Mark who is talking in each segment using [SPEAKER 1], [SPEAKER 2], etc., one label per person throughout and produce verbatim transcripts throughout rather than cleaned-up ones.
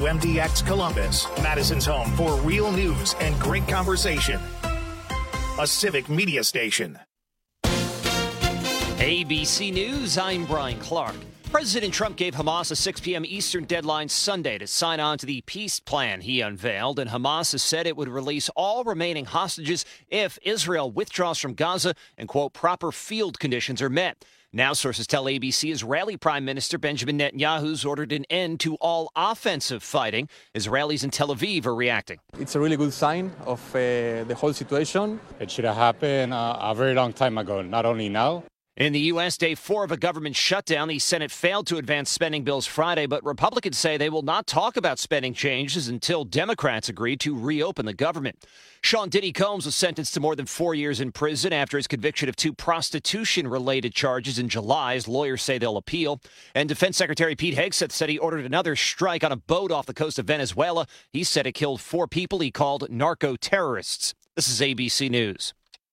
[SPEAKER 1] M D X Columbus, Madison's home for real news and great conversation. A civic media station.
[SPEAKER 2] A B C News, I'm Brian Clark. President Trump gave Hamas a six p.m. Eastern deadline Sunday to sign on to the peace plan he unveiled, and Hamas has said it would release all remaining hostages if Israel withdraws from Gaza and, quote, proper field conditions are met. Now sources tell A B C Israeli Prime Minister Benjamin Netanyahu's ordered an end to all offensive fighting. Israelis in Tel Aviv are reacting.
[SPEAKER 3] It's a really good sign of uh, the whole situation.
[SPEAKER 4] It should have happened uh, a very long time ago, not only now.
[SPEAKER 2] In the U S, day four of a government shutdown, the Senate failed to advance spending bills Friday, but Republicans say they will not talk about spending changes until Democrats agree to reopen the government. Sean Diddy Combs was sentenced to more than four years in prison after his conviction of two prostitution-related charges in July. His lawyers say they'll appeal. And Defense Secretary Pete Hegseth said he ordered another strike on a boat off the coast of Venezuela. He said it killed four people he called narco-terrorists. This is A B C News.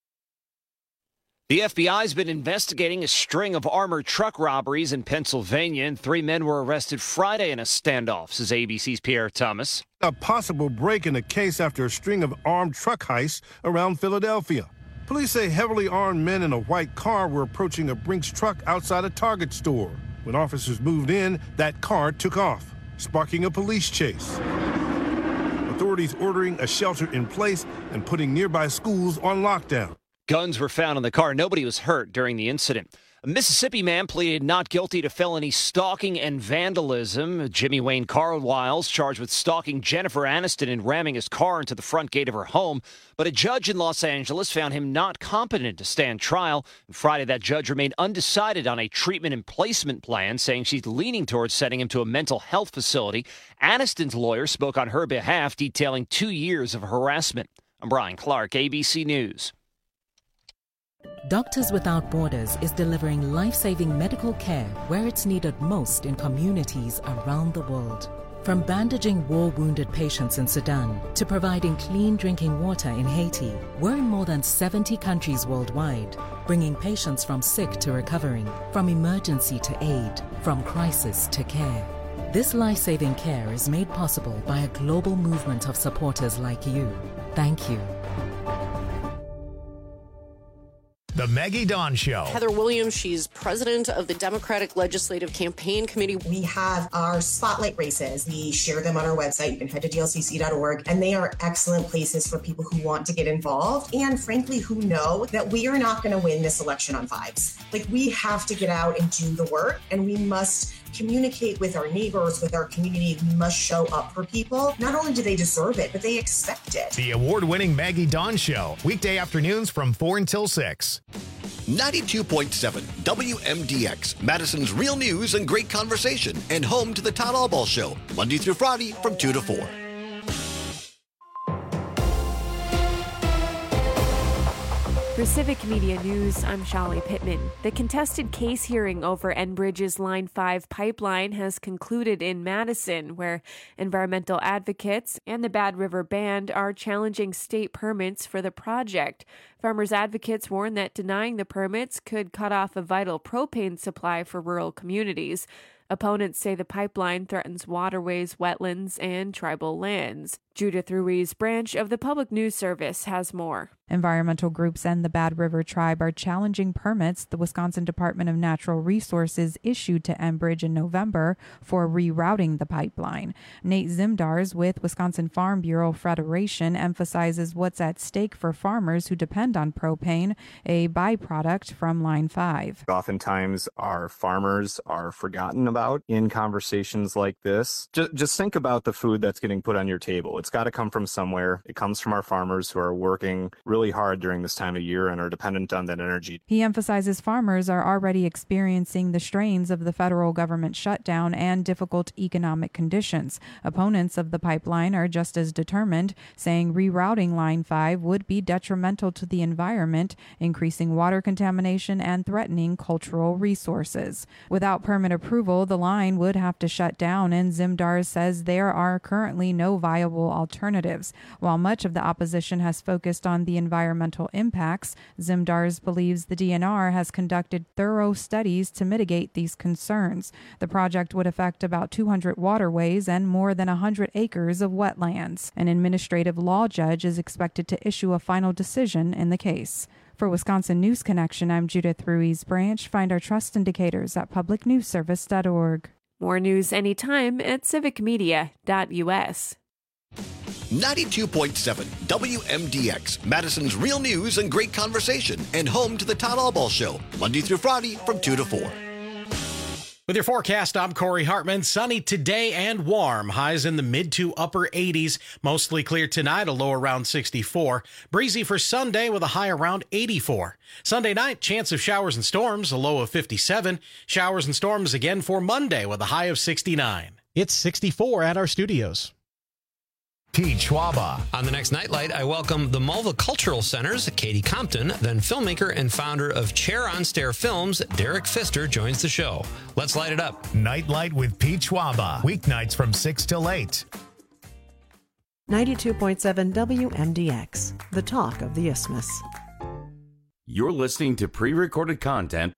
[SPEAKER 2] The F B I has been investigating a string of armored truck robberies in Pennsylvania, and three men were arrested Friday in a standoff, says A B C's Pierre Thomas.
[SPEAKER 5] A possible break in the case after a string of armed truck heists around Philadelphia. Police say heavily armed men in a white car were approaching a Brinks truck outside a Target store. When officers moved in, that car took off, sparking a police chase. Authorities ordering a shelter in place and putting nearby schools on lockdown.
[SPEAKER 2] Guns were found in the car. Nobody was hurt during the incident. A Mississippi man pleaded not guilty to felony stalking and vandalism. Jimmy Wayne Carlisle's charged with stalking Jennifer Aniston and ramming his car into the front gate of her home. But a judge in Los Angeles found him not competent to stand trial. Friday, that judge remained undecided on a treatment and placement plan, saying she's leaning towards sending him to a mental health facility. Aniston's lawyer spoke on her behalf, detailing two years of harassment. I'm Brian Clark, A B C News.
[SPEAKER 6] Doctors Without Borders is delivering life-saving medical care where it's needed most in communities around the world. From bandaging war-wounded patients in Sudan to providing clean drinking water in Haiti, we're in more than seventy countries worldwide, bringing patients from sick to recovering, from emergency to aid, from crisis to care. This life-saving care is made possible by a global movement of supporters like you. Thank you.
[SPEAKER 1] The Maggie Dawn Show.
[SPEAKER 7] Heather Williams, she's president of the Democratic Legislative Campaign Committee.
[SPEAKER 8] We have our spotlight races. We share them on our website. You can head to D L C C dot org, and they are excellent places for people who want to get involved and, frankly, who know that we are not going to win this election on vibes. Like, we have to get out and do the work, and we must communicate with our neighbors, with our community. We must show up for people. Not only do they deserve it, but they expect it.
[SPEAKER 1] The award-winning Maggie Dawn Show. Weekday afternoons from four until six.
[SPEAKER 9] ninety-two point seven W M D X, Madison's real news and great conversation, and home to the Todd Albaugh Show, Monday through Friday from two to four.
[SPEAKER 10] For Civic Media News, I'm Shali Pittman. The contested case hearing over Enbridge's Line five pipeline has concluded in Madison, where environmental advocates and the Bad River Band are challenging state permits for the project. Farmers advocates warn that denying the permits could cut off a vital propane supply for rural communities. Opponents say the pipeline threatens waterways, wetlands, and tribal lands. Judith Ruiz, branch of the Public News Service, has more.
[SPEAKER 11] Environmental groups and the Bad River Tribe are challenging permits the Wisconsin Department of Natural Resources issued to Enbridge in November for rerouting the pipeline. Nate Zimdars with Wisconsin Farm Bureau Federation emphasizes what's at stake for farmers who depend on propane, a byproduct from Line five.
[SPEAKER 12] Oftentimes our farmers are forgotten about in conversations like this. Just, just think about the food that's getting put on your table. It's got to come from somewhere. It comes from our farmers who are working really hard during this time of year and are dependent on that energy.
[SPEAKER 11] He emphasizes farmers are already experiencing the strains of the federal government shutdown and difficult economic conditions. Opponents of the pipeline are just as determined, saying rerouting Line five would be detrimental to the environment, increasing water contamination and threatening cultural resources. Without permit approval, the line would have to shut down, and Zimdars says there are currently no viable alternatives. While much of the opposition has focused on the environmental impacts. Zimdars believes the D N R has conducted thorough studies to mitigate these concerns. The project would affect about two hundred waterways and more than one hundred acres of wetlands. An administrative law judge is expected to issue a final decision in the case. For Wisconsin News Connection, I'm Judith Ruiz Branch. Find our trust indicators at public news service dot org.
[SPEAKER 10] More news anytime at civic media dot u s.
[SPEAKER 9] ninety-two point seven W M D X, Madison's real news and great conversation, and home to the Todd Albaugh Show, Monday through Friday from two to four.
[SPEAKER 13] With your forecast, I'm Corey Hartman. Sunny today and warm. Highs in the mid to upper eighties. Mostly clear tonight, a low around sixty-four. Breezy for Sunday with a high around eighty-four. Sunday night, chance of showers and storms, a low of fifty-seven. Showers and storms again for Monday with a high of sixty-nine. It's sixty-four at our studios.
[SPEAKER 14] Pete Schwaba. On the next Nightlight, I welcome the Mulva Cultural Center's Katie Compton, then filmmaker and founder of Chair on Stair Films, Derek Pfister, joins the show. Let's light it up.
[SPEAKER 1] Nightlight with Pete Schwaba. Weeknights from six till eight.
[SPEAKER 15] ninety-two point seven W M D X, the talk of the Isthmus.
[SPEAKER 16] You're listening to pre-recorded content.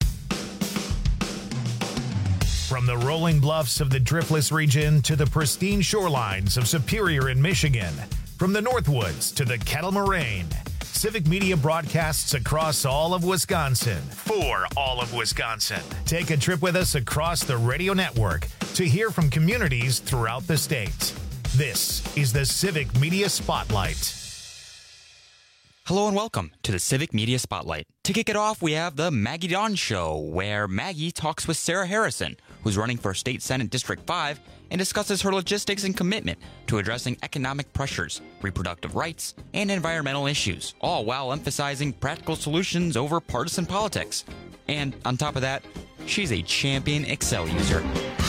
[SPEAKER 1] From the rolling bluffs of the Driftless region to the pristine shorelines of Superior in Michigan, from the Northwoods to the Kettle Moraine, Civic Media broadcasts across all of Wisconsin for all of Wisconsin. Take a trip with us across the radio network to hear from communities throughout the state. This is the Civic Media Spotlight.
[SPEAKER 17] Hello and welcome to the Civic Media Spotlight. To kick it off, we have the Maggie Dawn Show, where Maggie talks with Sarah Harrison, who's running for State Senate District five, and discusses her logistics and commitment to addressing economic pressures, reproductive rights, and environmental issues, all while emphasizing practical solutions over partisan politics. And on top of that, she's a champion Excel user.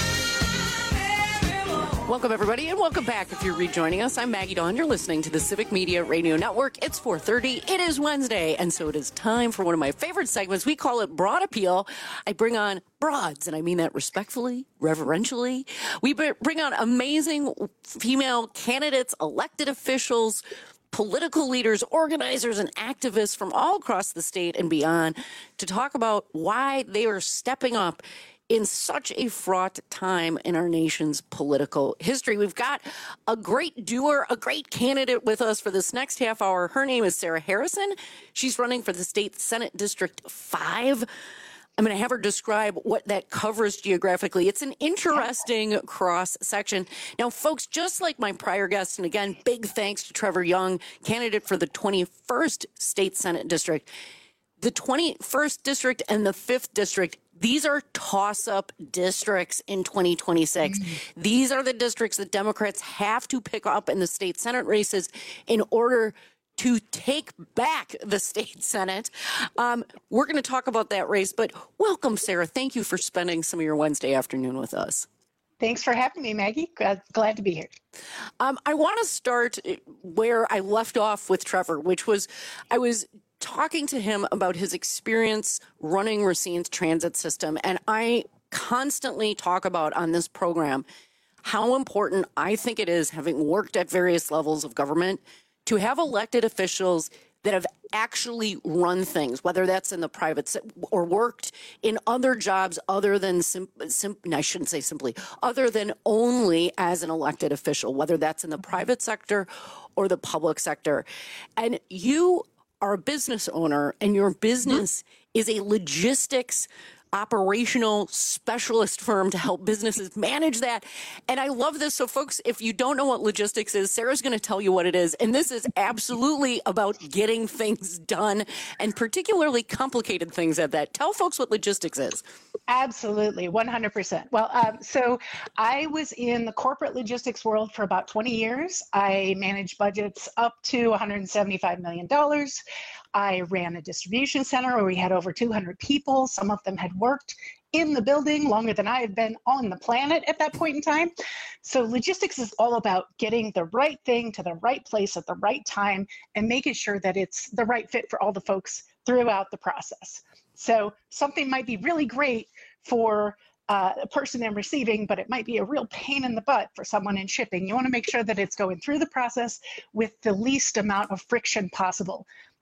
[SPEAKER 7] Welcome, everybody, and welcome back if you're rejoining us. I'm Maggie Dawn. You're listening to the Civic Media Radio Network. It's four thirty. It is Wednesday, and so it is time for one of my favorite segments. We call it Broad Appeal. I bring on broads, and I mean that respectfully, reverentially. We bring on amazing female candidates, elected officials, political leaders, organizers, and activists from all across the state and beyond to talk about why they are stepping up in such a fraught time in our nation's political history. We've got a great doer, a great candidate with us for this next half hour. Her name is Sarah Harrison. She's running for the State Senate District five. I'm going to have her describe what that covers geographically. It's an interesting cross section. Now, folks, just like my prior guest, and again, big thanks to Trevor Young, candidate for the twenty-first State Senate District. The twenty-first District and the fifth District, these are toss-up districts in twenty twenty-six. Mm-hmm. These are the districts that Democrats have to pick up in the state Senate races in order to take back the state Senate. Um, we're going to talk about that race, but welcome, Sarah. Thank you for spending some of your Wednesday afternoon with us.
[SPEAKER 18] Thanks for having me, Maggie. Glad, glad to be here.
[SPEAKER 7] Um, I want to start where I left off with Trevor, which was I was talking to him about his experience running Racine's transit system. And I constantly talk about on this program how important I think it is, having worked at various levels of government, to have elected officials that have actually run things, whether that's in the private se- or worked in other jobs other than, sim- sim- I shouldn't say simply, other than only as an elected official, whether that's in the private sector or the public sector. And you are a business owner, and your business is a logistics operational specialist firm to help businesses manage that. And I love this. So folks, if you don't know what logistics is, Sarah's going to tell you what it is. And this is absolutely about getting things done, and particularly complicated things at that. Tell folks what logistics is.
[SPEAKER 18] Absolutely, one hundred percent. Well, um, so I was in the corporate logistics world for about twenty years. I managed budgets up to one hundred seventy-five million dollars. I ran a distribution center where we had over two hundred people. Some of them had worked in the building longer than I had been on the planet at that point in time. So logistics is all about getting the right thing to the right place at the right time and making sure that it's the right fit for all the folks throughout the process. So something might be really great for uh, a person in receiving, but it might be a real pain in the butt for someone in shipping. You want to make sure that it's going through the process with the least amount of friction possible.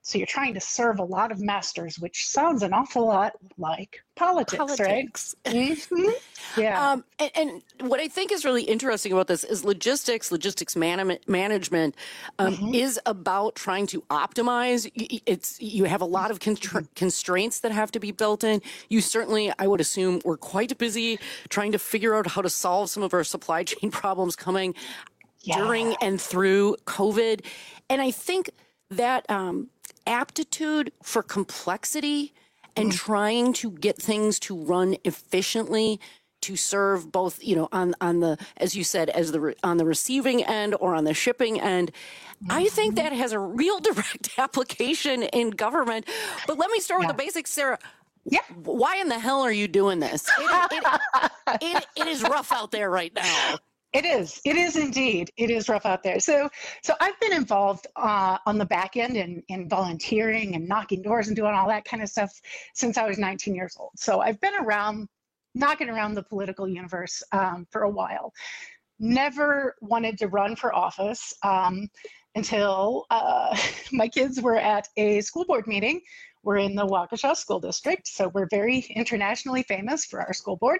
[SPEAKER 18] So you're trying to serve a lot of masters, which sounds an awful lot like politics,
[SPEAKER 7] Politics.
[SPEAKER 18] right? Mm-hmm. Yeah.
[SPEAKER 7] Um, and, and what I think is really interesting about this is logistics, logistics man- management um,
[SPEAKER 18] Mm-hmm.
[SPEAKER 7] is about trying to optimize. It's you have a lot of constra- constraints that have to be built in. You certainly, I would assume, were quite busy trying to figure out how to solve some of our supply chain problems coming
[SPEAKER 18] Yeah.
[SPEAKER 7] during and through COVID. And I think that um, aptitude for complexity and
[SPEAKER 18] Mm-hmm.
[SPEAKER 7] trying to get things to run efficiently to serve both, you know, on, on the, as you said, as the, re- on the receiving end or on the shipping end. I think that has a real direct application in government. But let me start with
[SPEAKER 18] Yeah.
[SPEAKER 7] the basics, Sarah.
[SPEAKER 18] Yeah.
[SPEAKER 7] Why in the hell are you doing this? It, it, it, it is rough out there right now.
[SPEAKER 18] It is. It is indeed. It is rough out there. So, so I've been involved uh, on the back end in, in volunteering and knocking doors and doing all that kind of stuff since I was nineteen years old. So I've been around, knocking around the political universe um, for a while. Never wanted to run for office um, until uh, my kids were at a school board meeting. We're in the Waukesha School District, so we're very internationally famous for our school board.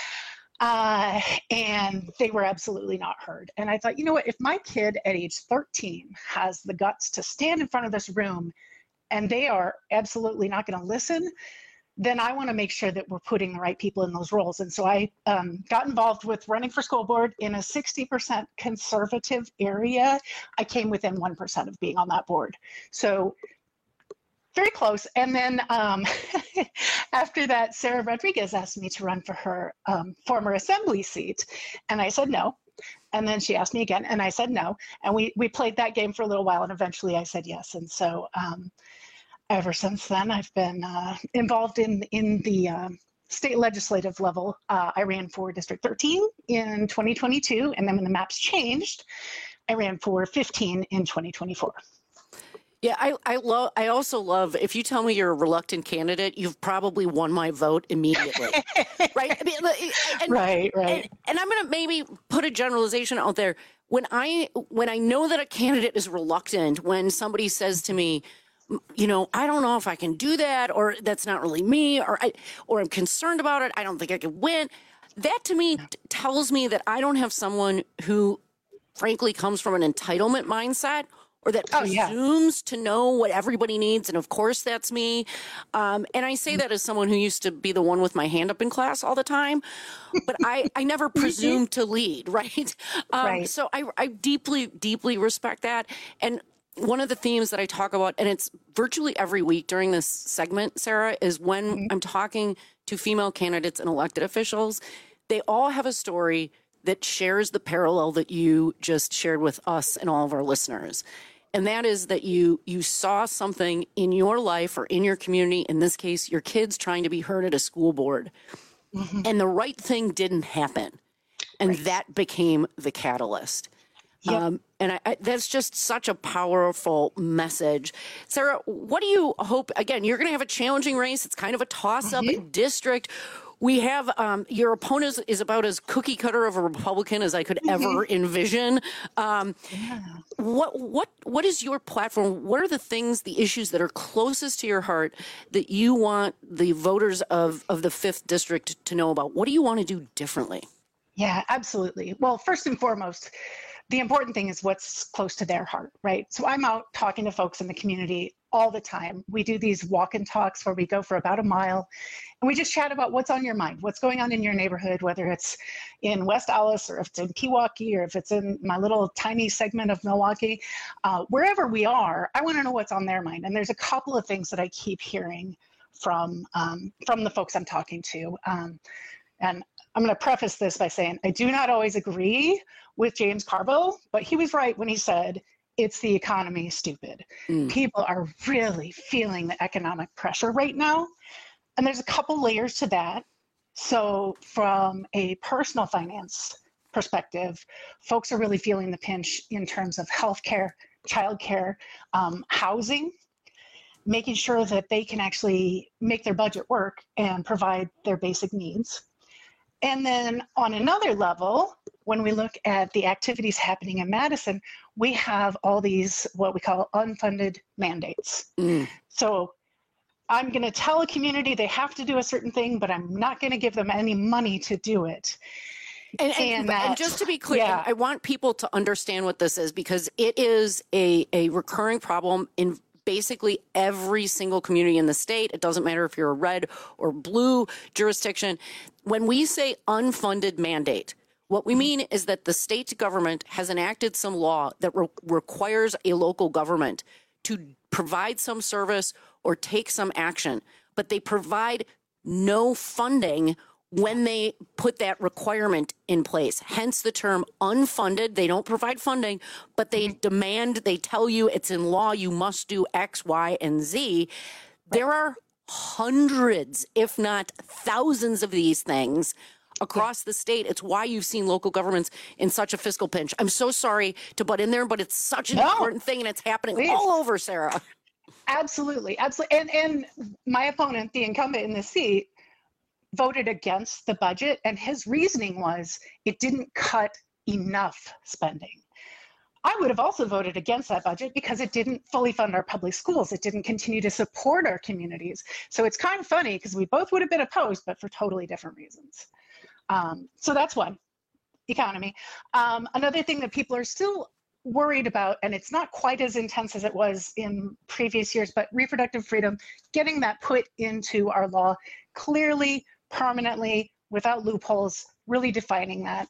[SPEAKER 18] Uh, and they were absolutely not heard. And I thought, you know what, if my kid at age thirteen has the guts to stand in front of this room and they are absolutely not going to listen, then I want to make sure that we're putting the right people in those roles. And so I um, got involved with running for school board in a sixty percent conservative area. I came within one percent of being on that board. So very close. And then um, after that, Sarah Rodriguez asked me to run for her um, former assembly seat. And I said no. And then she asked me again, and I said no. And we, we played that game for a little while, and eventually I said yes. And so um, ever since then, I've been uh, involved in, in the um, state legislative level. Uh, I ran for District thirteen in twenty twenty-two, and then when the maps changed, I ran for fifteen in twenty twenty-four.
[SPEAKER 7] Yeah, I, I love. I also love. If you tell me you're a reluctant candidate, you've probably won my vote immediately, right? I mean, and,
[SPEAKER 18] right, right.
[SPEAKER 7] And, and I'm going to maybe put a generalization out there. When I when I know that a candidate is reluctant, when somebody says to me, you know, I don't know if I can do that, or that's not really me, or I or I'm concerned about it. I don't think I can win. That to me t- tells me that I don't have someone who, frankly, comes from an entitlement mindset, or that
[SPEAKER 18] Oh, yeah.
[SPEAKER 7] presumes to know what everybody needs. And of course, that's me. Um, and I say that as someone who used to be the one with my hand up in class all the time. But I, I never presumed to lead, right? Um,
[SPEAKER 18] Right.
[SPEAKER 7] So I, I deeply, deeply respect that. And one of the themes that I talk about, and it's virtually every week during this segment, Sarah, is when
[SPEAKER 18] Mm-hmm.
[SPEAKER 7] I'm talking to female candidates and elected officials, they all have a story that shares the parallel that you just shared with us and all of our listeners. And that is that you you saw something in your life or in your community, in this case, your kids trying to be heard at a school board,
[SPEAKER 18] Mm-hmm.
[SPEAKER 7] and the right thing didn't happen. And
[SPEAKER 18] Right.
[SPEAKER 7] that became the catalyst.
[SPEAKER 18] Yep.
[SPEAKER 7] Um, and I, I, that's just such a powerful message. Sarah, what do you hope? Again, you're going to have a challenging race. It's kind of a toss-up
[SPEAKER 18] Mm-hmm.
[SPEAKER 7] district. We have um, your opponent is about as cookie cutter of a Republican as I could ever envision. Um,
[SPEAKER 18] Yeah.
[SPEAKER 7] what what what is your platform? What are the things, the issues that are closest to your heart that you want the voters of of the fifth district to know about? What do you want to do differently?
[SPEAKER 18] Yeah, absolutely. Well, first and foremost, the important thing is what's close to their heart, right? So I'm out talking to folks in the community all the time. We do these walk and talks where we go for about a mile and we just chat about what's on your mind, what's going on in your neighborhood, whether it's in West Allis or if it's in Pewaukee or if it's in my little tiny segment of Milwaukee. Uh, wherever we are, I want to know what's on their mind. And there's a couple of things that I keep hearing from, um, from the folks I'm talking to. Um, and I'm going to preface this by saying I do not always agree with James Carville, but he was right when he said, it's the economy, stupid.
[SPEAKER 7] Mm.
[SPEAKER 18] People are really feeling the economic pressure right now. And there's a couple layers to that. So from a personal finance perspective, folks are really feeling the pinch in terms of healthcare, childcare, um, housing, making sure that they can actually make their budget work and provide their basic needs. And then on another level, when we look at the activities happening in Madison, we have all these what we call unfunded mandates.
[SPEAKER 7] Mm.
[SPEAKER 18] So I'm going to tell a community they have to do a certain thing, but I'm not going to give them any money to do it.
[SPEAKER 7] And, and,
[SPEAKER 18] and,
[SPEAKER 7] and
[SPEAKER 18] that,
[SPEAKER 7] just to be clear,
[SPEAKER 18] yeah.
[SPEAKER 7] I want people to understand what this is, because it is a, a recurring problem in basically every single community in the state. It doesn't matter if you're a red or blue jurisdiction. When we say unfunded mandate, what we mean is that the state government has enacted some law that re- requires a local government to provide some service or take some action, but they provide no funding when they put that requirement in place. Hence the term unfunded. They don't provide funding, but they demand, they tell you it's in law, you must do X, Y, and Z. There are hundreds, if not thousands of these things across the state. It's why you've seen local governments in such a fiscal pinch. I'm so sorry to butt in there, but it's such an
[SPEAKER 18] no,
[SPEAKER 7] important thing, and it's happening
[SPEAKER 18] please.
[SPEAKER 7] all over, Sarah.
[SPEAKER 18] Absolutely. Absolutely. And, and my opponent, the incumbent in the seat, voted against the budget, and his reasoning was it didn't cut enough spending. I would have also voted against that budget because it didn't fully fund our public schools. It didn't continue to support our communities. So it's kind of funny because we both would have been opposed, but for totally different reasons. Um, so that's one, economy. Um, another thing that people are still worried about, and it's not quite as intense as it was in previous years, but reproductive freedom, getting that put into our law clearly, permanently, without loopholes, really defining that.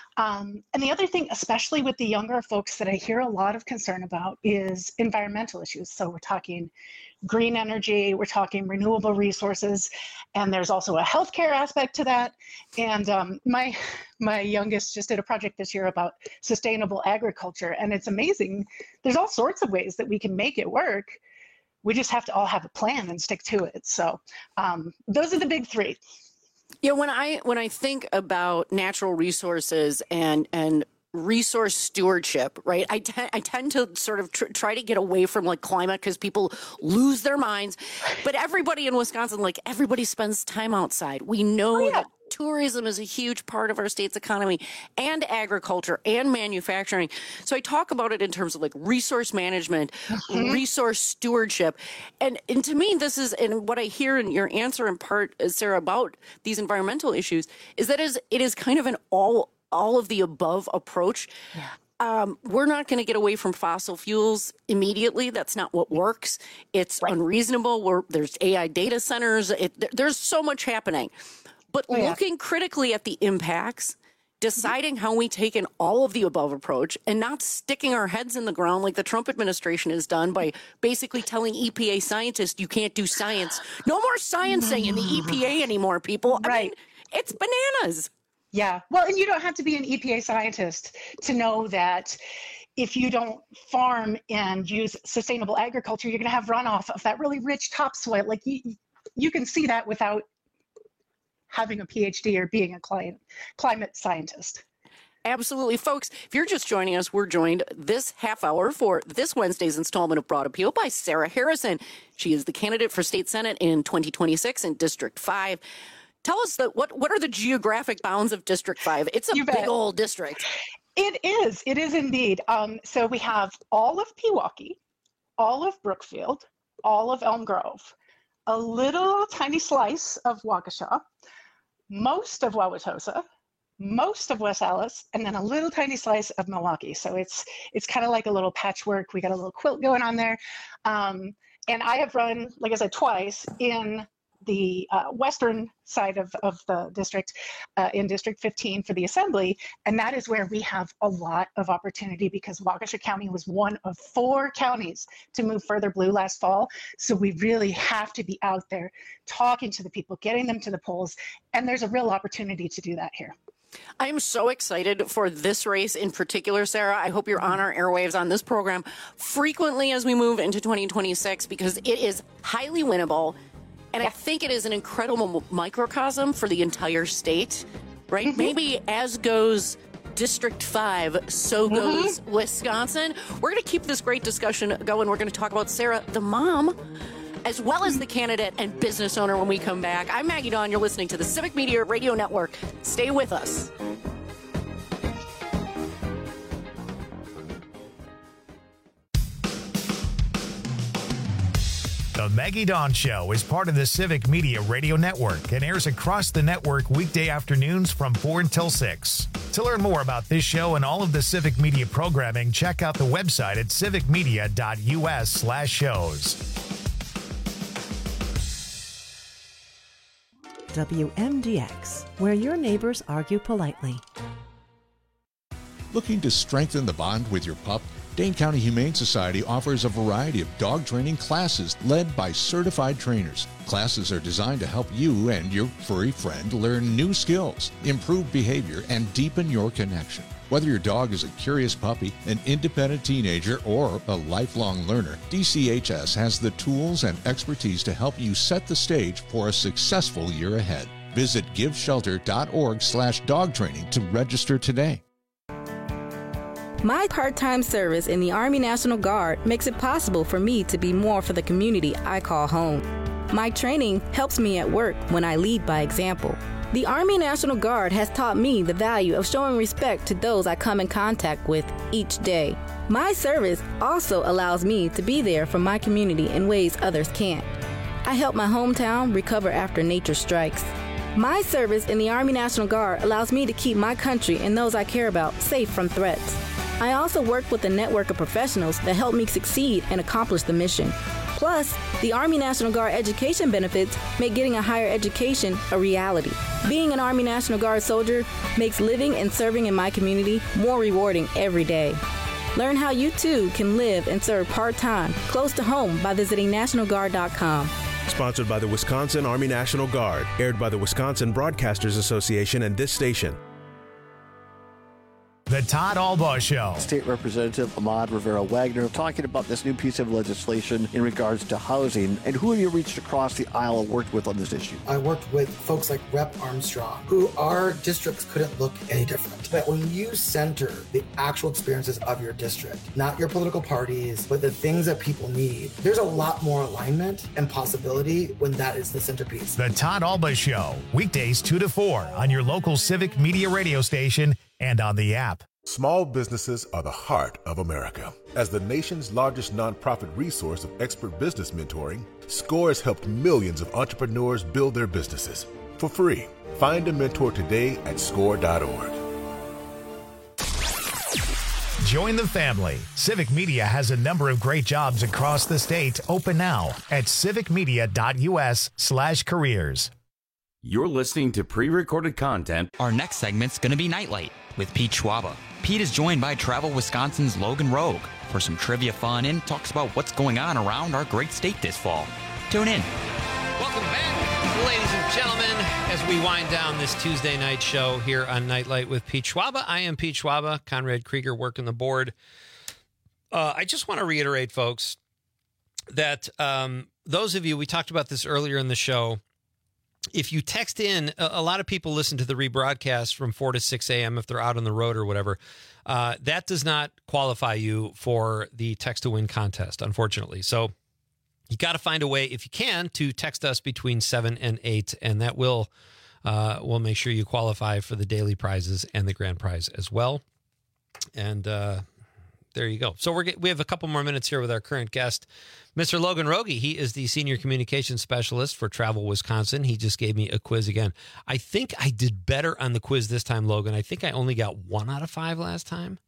[SPEAKER 18] Um, and the other thing, especially with the younger folks that I hear a lot of concern about, is environmental issues. So we're talking green energy, we're talking renewable resources, and there's also a healthcare aspect to that. And um, my my youngest just did a project this year about sustainable agriculture, and it's amazing. There's all sorts of ways that we can make it work. We just have to all have a plan and stick to it. So um, those are the big three.
[SPEAKER 7] Yeah, when I when I think about natural resources and and resource stewardship, right? I, te- I tend to sort of tr- try to get away from like climate because people lose their minds. But everybody in Wisconsin, like everybody spends time outside. We know oh, yeah. that tourism is a huge part of our state's economy, and agriculture and manufacturing. So I talk about it in terms of like resource management, mm-hmm. resource stewardship. And, and to me, this is, and what I hear in your answer in part, Sarah, about these environmental issues is that is it is kind of an all all of the above approach. Yeah. Um, we're not going to get away from fossil fuels immediately. That's not what works. It's right. unreasonable. We're, there's A I data centers. It, there, there's so much happening. But oh, yeah. looking critically at the impacts, deciding mm-hmm. how we take an all of the above approach, and not sticking our heads in the ground like the Trump administration has done by basically telling E P A scientists you can't do science. No more sciencing in the E P A anymore, people. I
[SPEAKER 18] right.
[SPEAKER 7] mean, it's bananas.
[SPEAKER 18] Yeah, well, and you don't have to be an E P A scientist to know that if you don't farm and use sustainable agriculture, you're going to have runoff of that really rich topsoil. Like you, you can see that without having a P H D or being a climate, climate scientist.
[SPEAKER 7] Absolutely. Folks, if you're just joining us, we're joined this half hour for this Wednesday's installment of Broad Appeal by Sarah Harrison. She is the candidate for state senate in twenty twenty-six in District five. Tell us that what, what are the geographic bounds of District five? It's a you big bet. old district.
[SPEAKER 18] It is. It is indeed. Um, so we have all of Pewaukee, all of Brookfield, all of Elm Grove, a little tiny slice of Waukesha, most of Wauwatosa, most of West Allis, and then a little tiny slice of Milwaukee. So it's it's kind of like a little patchwork. We got a little quilt going on there. Um, and I have run, like I said, twice in the uh, western side of, of the district, uh, in District fifteen for the Assembly, and that is where we have a lot of opportunity because Waukesha County was one of four counties to move further blue last fall. So we really have to be out there talking to the people, getting them to the polls, and there's a real opportunity to do that here.
[SPEAKER 7] I am so excited for this race in particular, Sarah. I hope you're on our airwaves on this program frequently as we move into twenty twenty-six because it is highly winnable. And I think it is an incredible microcosm for the entire state, right? Mm-hmm. Maybe as goes District five, so goes mm-hmm. Wisconsin. We're going to keep this great discussion going. We're going to talk about Sarah, the mom, as well as the candidate and business owner when we come back. I'm Maggie Dawn. You're listening to the Civic Media Radio Network. Stay with us.
[SPEAKER 1] The Maggie Dawn Show is part of the Civic Media Radio Network and airs across the network weekday afternoons from four until six. To learn more about this show and all of the Civic Media programming, check out the website at civicmedia.us slash shows.
[SPEAKER 15] W M D X, where your neighbors argue politely.
[SPEAKER 19] Looking to strengthen the bond with your pup? Dane County Humane Society offers a variety of dog training classes led by certified trainers. Classes are designed to help you and your furry friend learn new skills, improve behavior, and deepen your connection. Whether your dog is a curious puppy, an independent teenager, or a lifelong learner, D C H S has the tools and expertise to help you set the stage for a successful year ahead. Visit giveshelter.org slash dog training to register today.
[SPEAKER 20] My part-time service in the Army National Guard makes it possible for me to be more for the community I call home. My training helps me at work when I lead by example. The Army National Guard has taught me the value of showing respect to those I come in contact with each day. My service also allows me to be there for my community in ways others can't. I help my hometown recover after nature strikes. My service in the Army National Guard allows me to keep my country and those I care about safe from threats. I also work with a network of professionals that help me succeed and accomplish the mission. Plus, the Army National Guard education benefits make getting a higher education a reality. Being an Army National Guard soldier makes living and serving in my community more rewarding every day. Learn how you too can live and serve part-time close to home by visiting national guard dot com.
[SPEAKER 21] Sponsored by the Wisconsin Army National Guard, aired by the Wisconsin Broadcasters Association and this station.
[SPEAKER 1] The Todd Albaugh Show.
[SPEAKER 22] State Representative Ahmad Rivera-Wagner talking about this new piece of legislation in regards to housing. And who have you reached across the aisle and worked with on this issue?
[SPEAKER 23] I worked with folks like Representative Armstrong, who our districts couldn't look any different. But when you center the actual experiences of your district, not your political parties, but the things that people need, there's a lot more alignment and possibility when that is the centerpiece.
[SPEAKER 1] The Todd Albaugh Show, weekdays two to four on your local Civic Media radio station and on the app.
[SPEAKER 5] Small businesses are the heart of America. As the nation's largest nonprofit resource of expert business mentoring, SCORE has helped millions of entrepreneurs build their businesses for free. Find a mentor today at score dot org.
[SPEAKER 1] Join the family. Civic Media has a number of great jobs across the state open now at civicmedia.us slash careers.
[SPEAKER 16] You're listening to pre-recorded content.
[SPEAKER 17] Our next segment's going to be Nightlight with Pete Schwaba. Pete is joined by Travel Wisconsin's Logan Rogue for some trivia fun and talks about what's going on around our great state this fall. Tune in.
[SPEAKER 14] Welcome back, ladies and gentlemen, as we wind down this Tuesday night show here on Nightlight with Pete Schwaba. I am Pete Schwaba, Conrad Krieger working the board. Uh, I just want to reiterate, folks, that um, those of you, we talked about this earlier in the show, if you text in, a lot of people listen to the rebroadcast from four to six a.m. if they're out on the road or whatever. Uh, that does not qualify you for the text to win contest, unfortunately. So you got to find a way, if you can, to text us between seven and eight, and that will uh, will make sure you qualify for the daily prizes and the grand prize as well. And uh, there you go. So we're we have a couple more minutes here with our current guest, Mister Logan Rogie. He is the Senior Communications Specialist for Travel Wisconsin. He just gave me a quiz again. I think I did better on the quiz this time, Logan. I think I only got one out of five last time.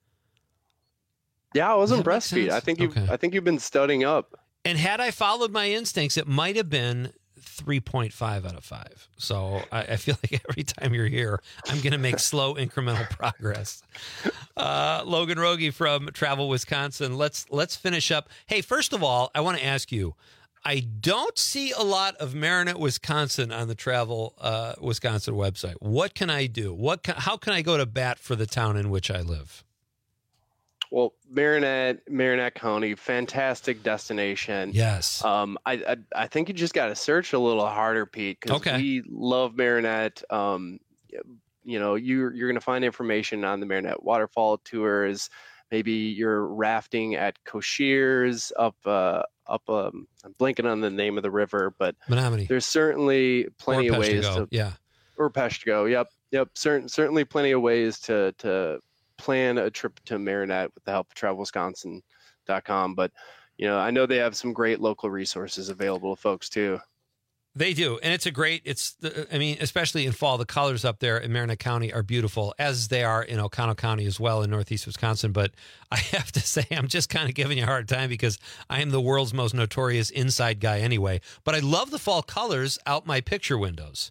[SPEAKER 24] Yeah, I was impressed, Pete. I think you've,
[SPEAKER 14] okay.
[SPEAKER 24] I think you've been studying up.
[SPEAKER 14] And had I followed my instincts, it might have been three point five out of five. So I, I feel like every time you're here, I'm going to make slow incremental progress. Uh, Logan Rogie from Travel Wisconsin. Let's let's finish up. Hey, first of all, I want to ask you, I don't see a lot of Marinette, Wisconsin on the Travel uh, Wisconsin website. What can I do? What can, how can I go to bat for the town in which I live?
[SPEAKER 24] Well, Marinette, Marinette County, fantastic destination.
[SPEAKER 14] Yes.
[SPEAKER 24] Um, I, I I think you just got to search a little harder, Pete, because
[SPEAKER 14] okay.
[SPEAKER 24] we love Marinette. Um, you know, you're you're going to find information on the Marinette waterfall tours. Maybe you're rafting at Cocchiers up uh, up. Um, I'm blanking on the name of the river, but
[SPEAKER 14] Menominee.
[SPEAKER 24] There's certainly plenty
[SPEAKER 14] or
[SPEAKER 24] of ways
[SPEAKER 14] to
[SPEAKER 24] to
[SPEAKER 14] yeah,
[SPEAKER 24] or Peshtigo. Yep, yep. Certain certainly plenty of ways to to. plan a trip to Marinette with the help of travel wisconsin dot com. But you know, I know they have some great local resources available to folks too.
[SPEAKER 14] They do, and it's a great, it's, the, I mean, especially in fall, the colors up there in Marinette County are beautiful, as they are in Oconto County as well in northeast Wisconsin. But I have to say, I'm just kind of giving you a hard time because I am the world's most notorious inside guy anyway. But I love the fall colors out my picture windows.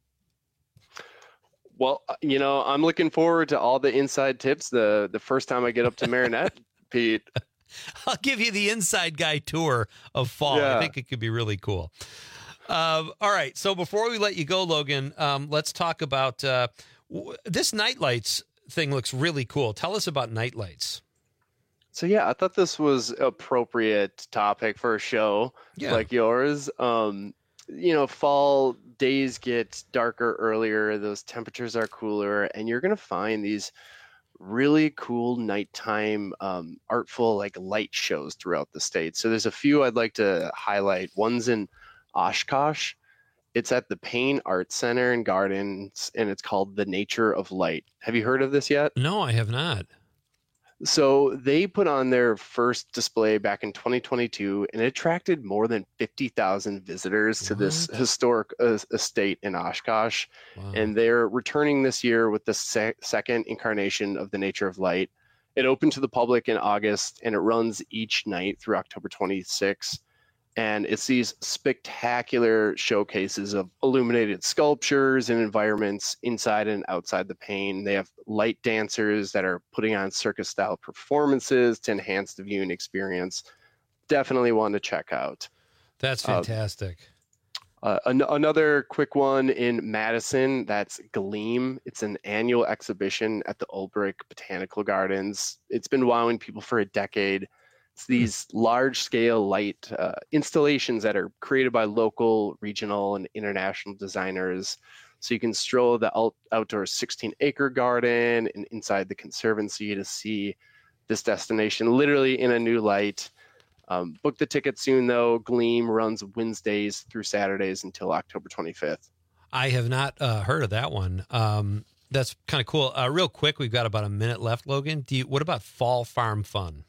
[SPEAKER 24] Well, you know, I'm looking forward to all the inside tips the, the first time I get up to Marinette, Pete.
[SPEAKER 14] I'll give you the inside guy tour of fall.
[SPEAKER 24] Yeah.
[SPEAKER 14] I think it could be really cool. Um, all right. So before we let you go, Logan, um, let's talk about uh, w- this nightlights thing. Looks really cool. Tell us about nightlights.
[SPEAKER 24] So yeah, I thought this was appropriate topic for a show
[SPEAKER 14] Yeah.
[SPEAKER 24] like yours. Um, you know, fall days get darker earlier. Those temperatures are cooler, and you're gonna find these really cool nighttime um, artful like light shows throughout the state. So there's a few I'd like to highlight. One's in Oshkosh. It's at the Payne Art Center and Gardens, and it's called The Nature of Light. Have you heard of this yet?
[SPEAKER 14] No, I have not.
[SPEAKER 24] So they put on their first display back in twenty twenty-two, and it attracted more than fifty thousand visitors to this historic uh, estate in Oshkosh.
[SPEAKER 14] Wow.
[SPEAKER 24] And they're returning this year with the se- second incarnation of The Nature of Light. It opened to the public in August, and it runs each night through October twenty-sixth. And it's these spectacular showcases of illuminated sculptures and environments inside and outside the Payne. They have light dancers that are putting on circus-style performances to enhance the viewing experience. Definitely one to check out.
[SPEAKER 14] That's fantastic.
[SPEAKER 24] Uh, uh, an- another quick one in Madison, that's Gleam. It's an annual exhibition at the Ulbrich Botanical Gardens. It's been wowing people for a decade. It's these large-scale light uh, installations that are created by local, regional, and international designers. So you can stroll the out- outdoor sixteen-acre garden and inside the conservancy to see this destination literally in a new light. Um, book the ticket soon, though. Gleam runs Wednesdays through Saturdays until October twenty-fifth.
[SPEAKER 14] I have not uh, heard of that one. Um, that's kind of cool. Uh, real quick, we've got about a minute left, Logan. Do you, what about Fall Farm Fun?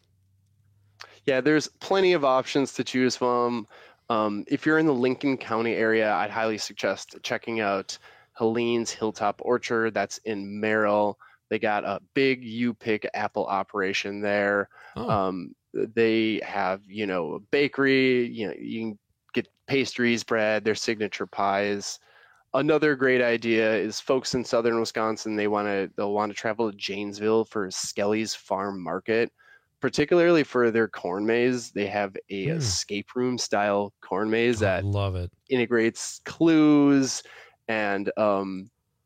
[SPEAKER 24] Yeah, there's plenty of options to choose from. Um, if you're in the Lincoln County area, I'd highly suggest checking out Helene's Hilltop Orchard. That's in Merrill. They got a big U-Pick apple operation there.
[SPEAKER 14] Oh.
[SPEAKER 24] Um, they have, you know, a bakery. You know, you can get pastries, bread, their signature pies. Another great idea is folks in southern Wisconsin. They want to they'll want to travel to Janesville for Skelly's Farm Market. Particularly for their corn maze, they have a
[SPEAKER 14] Mm.
[SPEAKER 24] escape room style corn maze that
[SPEAKER 14] love it.
[SPEAKER 24] integrates clues and um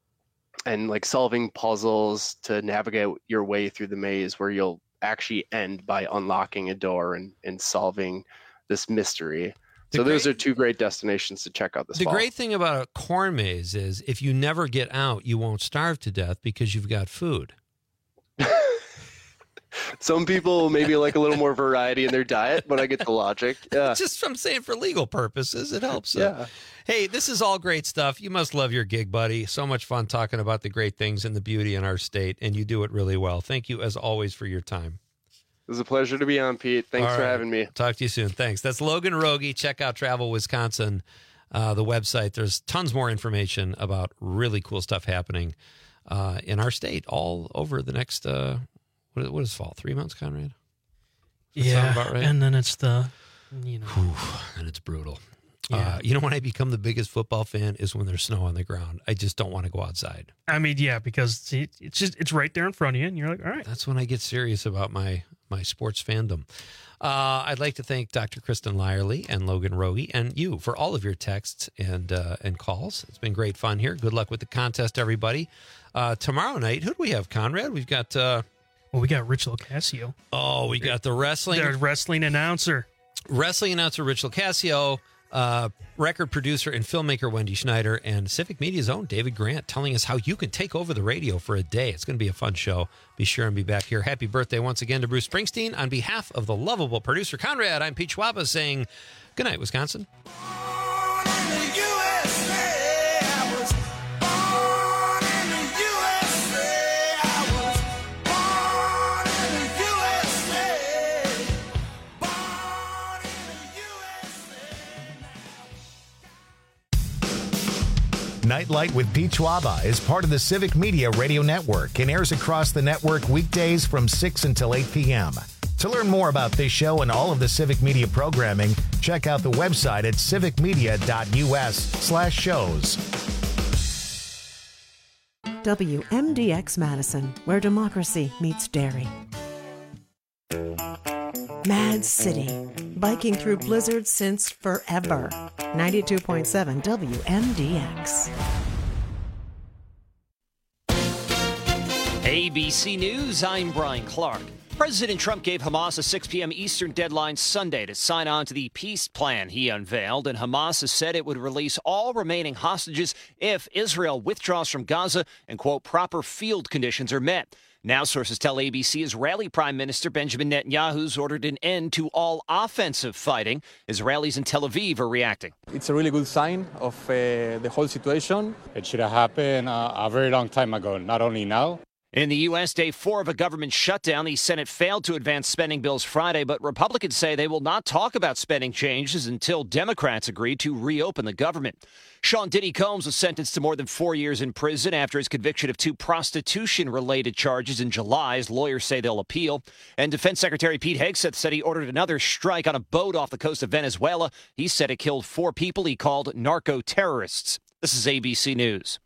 [SPEAKER 24] and like solving puzzles to navigate your way through the maze, where you'll actually end by unlocking a door and, and solving this mystery.
[SPEAKER 14] The
[SPEAKER 24] so those
[SPEAKER 14] great-
[SPEAKER 24] are two great destinations to check out this
[SPEAKER 14] The
[SPEAKER 24] fall.
[SPEAKER 14] great thing about a corn maze is if you never get out, you won't starve to death because you've got food.
[SPEAKER 24] Some people maybe like a little more variety in their diet, but I get the logic. Yeah.
[SPEAKER 14] Just I'm saying for legal purposes, it helps.
[SPEAKER 24] Yeah.
[SPEAKER 14] Hey, this is all great stuff. You must love your gig, buddy. So much fun talking about the great things and the beauty in our state, and you do it really well. Thank you, as always, for your time.
[SPEAKER 24] It was a pleasure to be on, Pete. Thanks
[SPEAKER 14] All
[SPEAKER 24] for
[SPEAKER 14] right.
[SPEAKER 24] having me.
[SPEAKER 14] Talk to you soon. Thanks. That's Logan Rogie. Check out Travel Wisconsin, uh, the website. There's tons more information about really cool stuff happening uh, in our state all over the next, uh, what, what is fall? Three months, Conrad? Does that sound
[SPEAKER 2] Yeah,
[SPEAKER 14] about right?
[SPEAKER 2] and then it's the, you know.
[SPEAKER 14] Whew, and it's brutal.
[SPEAKER 2] Yeah.
[SPEAKER 14] Uh, you know, when I become the biggest football fan is when there's snow on the ground. I just don't want to go outside.
[SPEAKER 2] I mean, yeah, because it- it's just it's right there in front of you, and you're like, all right.
[SPEAKER 14] That's when I get serious about my my sports fandom. Uh, I'd like to thank Doctor Kristen Lyerly and Logan Rogie and you for all of your texts and uh, and calls. It's been great fun here. Good luck with the contest, everybody. Uh, tomorrow night, who do we have, Conrad? We've got... Uh,
[SPEAKER 2] well, we got Rich Locascio.
[SPEAKER 14] Oh, we got the wrestling...
[SPEAKER 2] The wrestling announcer.
[SPEAKER 14] Wrestling announcer Rich Locascio, uh, record producer and filmmaker Wendy Schneider, and Civic Media's own David Grant telling us how you can take over the radio for a day. It's going to be a fun show. Be sure and be back here. Happy birthday once again to Bruce Springsteen. On behalf of the lovable producer Conrad, I'm Pete Schwaba saying good night, Wisconsin.
[SPEAKER 1] Nightlight with Pete Schwaba is part of the Civic Media Radio Network and airs across the network weekdays from six until eight p.m. To learn more about this show and all of the Civic Media programming, check out the website at civicmedia.us slash shows.
[SPEAKER 15] W M D X Madison, where democracy meets dairy. Mad City, biking through blizzards since forever. ninety-two point seven W M D X.
[SPEAKER 3] A B C News, I'm Brian Clark. President Trump gave Hamas a six p.m. Eastern deadline Sunday to sign on to the peace plan he unveiled, and Hamas has said it would release all remaining hostages if Israel withdraws from Gaza and, quote, proper field conditions are met. Now sources tell A B C Israeli Prime Minister Benjamin Netanyahu's ordered an end to all offensive fighting. Israelis in Tel Aviv are reacting.
[SPEAKER 4] It's a really good sign of uh, the whole situation. It should have happened uh, a very long time ago, not only now.
[SPEAKER 3] In the U S, day four of a government shutdown, the Senate failed to advance spending bills Friday, but Republicans say they will not talk about spending changes until Democrats agree to reopen the government. Sean Diddy Combs was sentenced to more than four years in prison after his conviction of two prostitution-related charges in July. His lawyers say they'll appeal. And Defense Secretary Pete Hegseth said he ordered another strike on a boat off the coast of Venezuela. He said it killed four people he called narco-terrorists. This is A B C News.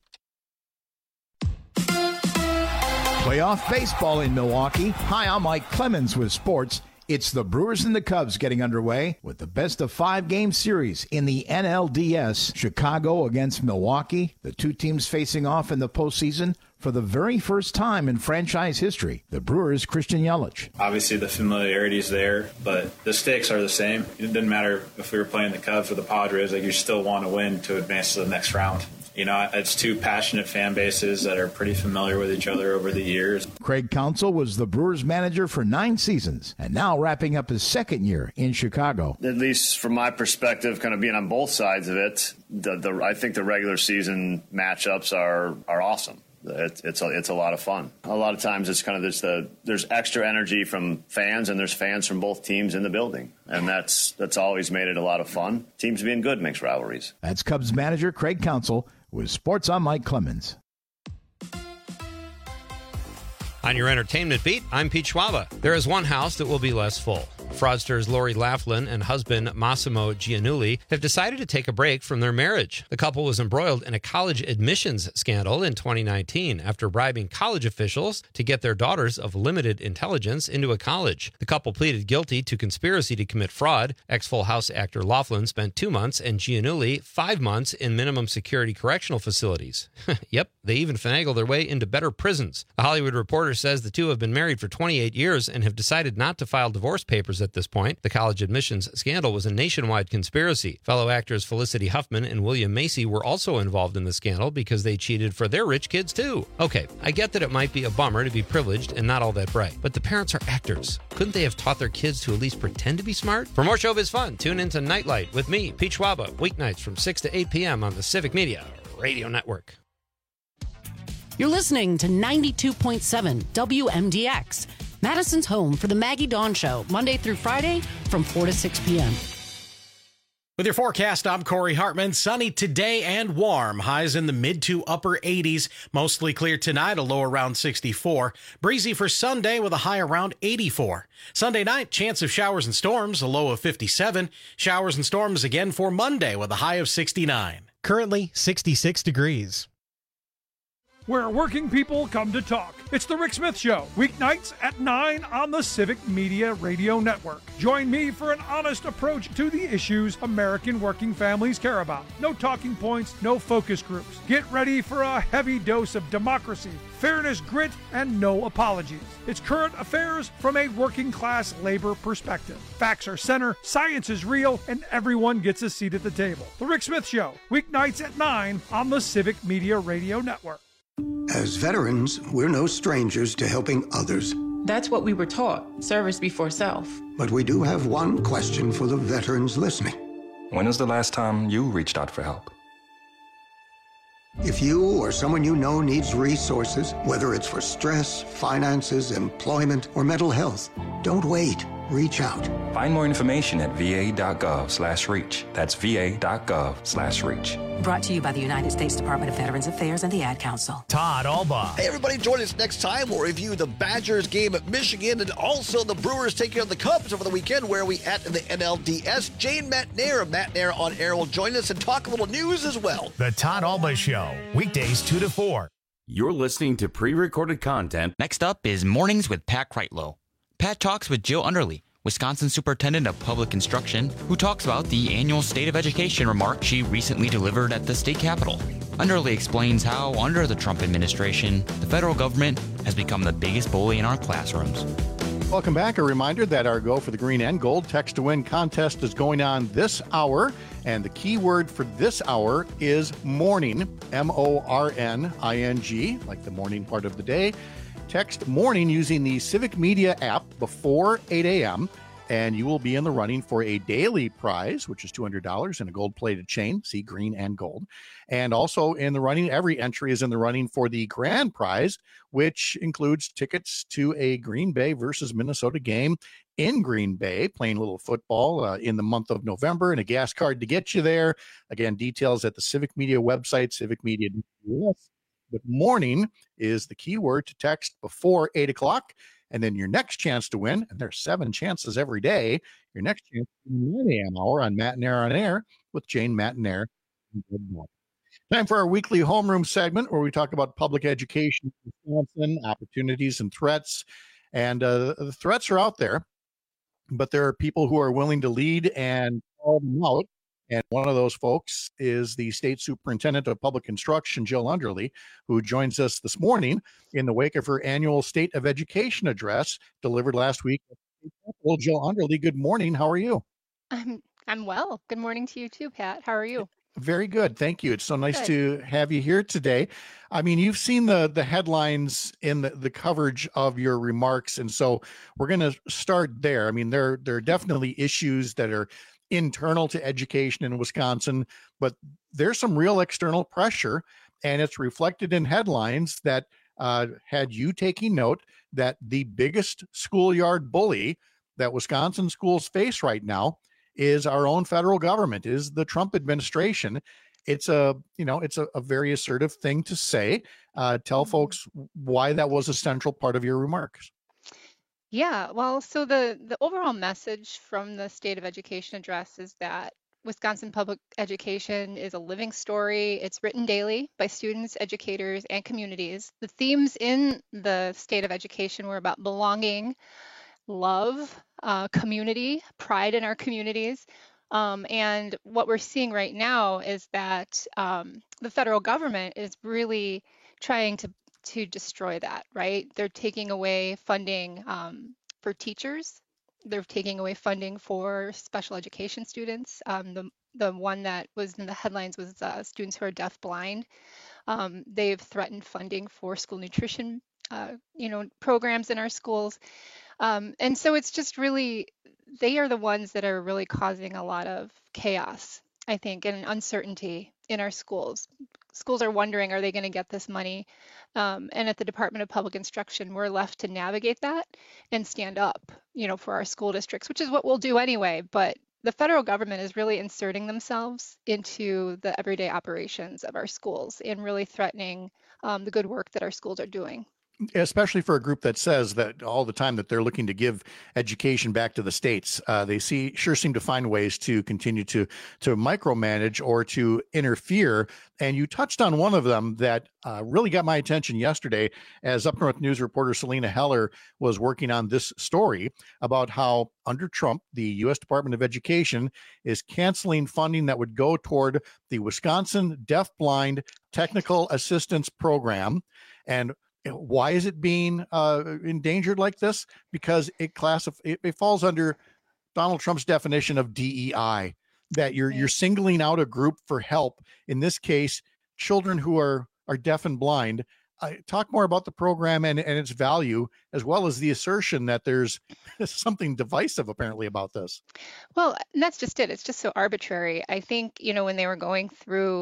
[SPEAKER 6] Playoff baseball in Milwaukee. Hi, I'm Mike Clemens with sports. It's the Brewers and the Cubs getting underway with the best of five game series in the N L D S. Chicago against Milwaukee. The two teams facing off in the postseason for the very first time in franchise history. The Brewers' Christian Yelich.
[SPEAKER 8] Obviously the familiarity is there, but the stakes are the same. It doesn't matter if we were playing the Cubs or the Padres. Like, you still want to win to advance to the next round. You know, it's two passionate fan bases that are pretty familiar with each other over the years.
[SPEAKER 6] Craig Counsell was the Brewers manager for nine seasons and now wrapping up his second year in Chicago.
[SPEAKER 25] At least from my perspective, kind of being on both sides of it, the, the, I think the regular season matchups are, are awesome. It, it's, a, it's a lot of fun. A lot of times it's kind of this, the, there's extra energy from fans, and there's fans from both teams in the building. And that's, that's always made it a lot of fun. Teams being good makes rivalries.
[SPEAKER 6] That's Cubs manager Craig Counsell. With sports, I'm Mike Clemens.
[SPEAKER 14] On your entertainment beat, I'm Pete Schwaba. There is one house that will be less full. Fraudsters Lori Laughlin and husband Massimo Giannulli have decided to take a break from their marriage. The couple was embroiled in a college admissions scandal in twenty nineteen after bribing college officials to get their daughters of limited intelligence into a college. The couple pleaded guilty to conspiracy to commit fraud. Ex-Full House actor Laughlin spent two months and Giannulli five months in minimum security correctional facilities. Yep, they even finagled their way into better prisons. The Hollywood Reporter says the two have been married for twenty-eight years and have decided not to file divorce papers at this point. The college admissions scandal was a nationwide conspiracy. Fellow actors Felicity Huffman and William Macy were also involved in the scandal because they cheated for their rich kids too. Okay, I get that it might be a bummer to be privileged and not all that bright, but the parents are actors. Couldn't they have taught their kids to at least pretend to be smart? For more showbiz fun, tune into Nightlight with me, Pete Schwaba, weeknights from six to eight p.m. on the Civic Media Radio Network.
[SPEAKER 7] You're listening to ninety-two point seven W M D X, Madison's home for the Maggie Dawn Show, Monday through Friday from four to six p.m.
[SPEAKER 13] With your forecast, I'm Corey Hartman. Sunny today and warm. Highs in the mid to upper eighties. Mostly clear tonight, a low around sixty-four. Breezy for Sunday with a high around eighty-four. Sunday night, chance of showers and storms, a low of fifty-seven. Showers and storms again for Monday with a high of sixty-nine.
[SPEAKER 26] Currently sixty-six degrees.
[SPEAKER 27] Where working people come to talk. It's The Rick Smith Show, weeknights at nine on the Civic Media Radio Network. Join me for an honest approach to the issues American working families care about. No talking points, no focus groups. Get ready for a heavy dose of democracy, fairness, grit, and no apologies. It's current affairs from a working class labor perspective. Facts are center, science is real, and everyone gets a seat at the table. The Rick Smith Show, weeknights at nine on the Civic Media Radio Network.
[SPEAKER 28] As veterans, we're no strangers to helping others.
[SPEAKER 29] That's what we were taught, service before self.
[SPEAKER 28] But we do have one question for the veterans listening.
[SPEAKER 30] When was the last time you reached out for help?
[SPEAKER 28] If you or someone you know needs resources, whether it's for stress, finances, employment, or mental health, don't wait. Reach out.
[SPEAKER 30] Find more information at va.gov slash reach. That's va.gov slash reach.
[SPEAKER 9] Brought to you by the United States Department of Veterans Affairs and the Ad Council.
[SPEAKER 1] Todd Alba.
[SPEAKER 10] Hey, everybody, join us next time. We'll review the Badgers game at Michigan and also the Brewers taking on the Cubs over the weekend. Where are we at in the N L D S? Jane Matnair of Matnair on Air will join us and talk a little news as well.
[SPEAKER 1] The Todd Alba Show, weekdays two to four.
[SPEAKER 16] You're listening to pre-recorded content.
[SPEAKER 17] Next up is Mornings with Pat Kreitlow. Pat talks with Jill Underly, Wisconsin Superintendent of Public Instruction, who talks about the annual State of Education remark she recently delivered at the state capitol. Underly explains how, under the Trump administration, the federal government has become the biggest bully in our classrooms.
[SPEAKER 11] Welcome back. A reminder that our Go for the Green and Gold Text to Win contest is going on this hour. And the key word for this hour is morning, M O R N I N G, like the morning part of the day. Text morning using the Civic Media app before eight a.m. and you will be in the running for a daily prize, which is two hundred dollars and a gold-plated chain, see green and gold. And also in the running, every entry is in the running for the grand prize, which includes tickets to a Green Bay versus Minnesota game in Green Bay, playing a little football uh, in the month of November, and a gas card to get you there. Again, details at the Civic Media website, civic media dot U S. But morning is the key word to text before eight o'clock. And then your next chance to win, and there's seven chances every day, your next chance is nine a.m. hour on Matt and Air on Air with Jane Matt and Air. Time for our weekly homeroom segment where we talk about public education in Wisconsin, opportunities and threats. And uh, the threats are out there, but there are people who are willing to lead and call them out. And one of those folks is the State Superintendent of Public Instruction, Jill Underly, who joins us this morning in the wake of her annual State of Education address delivered last week. Well, Jill Underly, good morning. How are you?
[SPEAKER 12] I'm I'm well. Good morning to you too, Pat. How are you?
[SPEAKER 11] Very good. Thank you. It's so nice
[SPEAKER 12] Good.
[SPEAKER 11] to have you here today. I mean, you've seen the the headlines in the, the coverage of your remarks. And so we're going to start there. I mean, there, there are definitely issues that are internal to education in Wisconsin, but there's some real external pressure, and it's reflected in headlines that uh, had you taking note that the biggest schoolyard bully that Wisconsin schools face right now is our own federal government, is the Trump administration. It's a, you know, it's a, a very assertive thing to say. Uh, tell folks why that was a central part of your remarks.
[SPEAKER 12] Yeah, well, so the the overall message from the State of Education address is that Wisconsin public education is a living story. It's written daily by students, educators, and communities. The themes in the State of Education were about belonging, love, uh, community, pride in our communities. Um, and what we're seeing right now is that um, the federal government is really trying to to destroy that, right? They're taking away funding um, for teachers. They're taking away funding for special education students. Um, the the one that was in the headlines was uh, students who are deaf-blind. Um, they've threatened funding for school nutrition, uh, you know, programs in our schools. Um, and so it's just really, they are the ones that are really causing a lot of chaos, I think, and uncertainty in our schools. Schools are wondering, are they going to get this money? Um, and at the Department of Public Instruction, we're left to navigate that and stand up, you know, for our school districts, which is what we'll do anyway. But the federal government is really inserting themselves into the everyday operations of our schools and really threatening um, the good work that our schools are doing.
[SPEAKER 11] Especially for a group that says that all the time that they're looking to give education back to the states. Uh, they see sure seem to find ways to continue to to micromanage or to interfere. And you touched on one of them that uh, really got my attention yesterday as Up North News reporter Selena Heller was working on this story about how under Trump, the U S Department of Education is canceling funding that would go toward the Wisconsin Deafblind Technical Assistance Program. And why is it being uh, endangered like this? Because it classif- it, it falls under Donald Trump's definition of D E I, that you're you're singling out a group for help. In this case, children who are are deaf and blind. Uh, talk more about the program and, and its value, as well as the assertion that there's something divisive apparently about this.
[SPEAKER 12] Well, and that's just it. It's just so arbitrary. I think, you know, when they were going through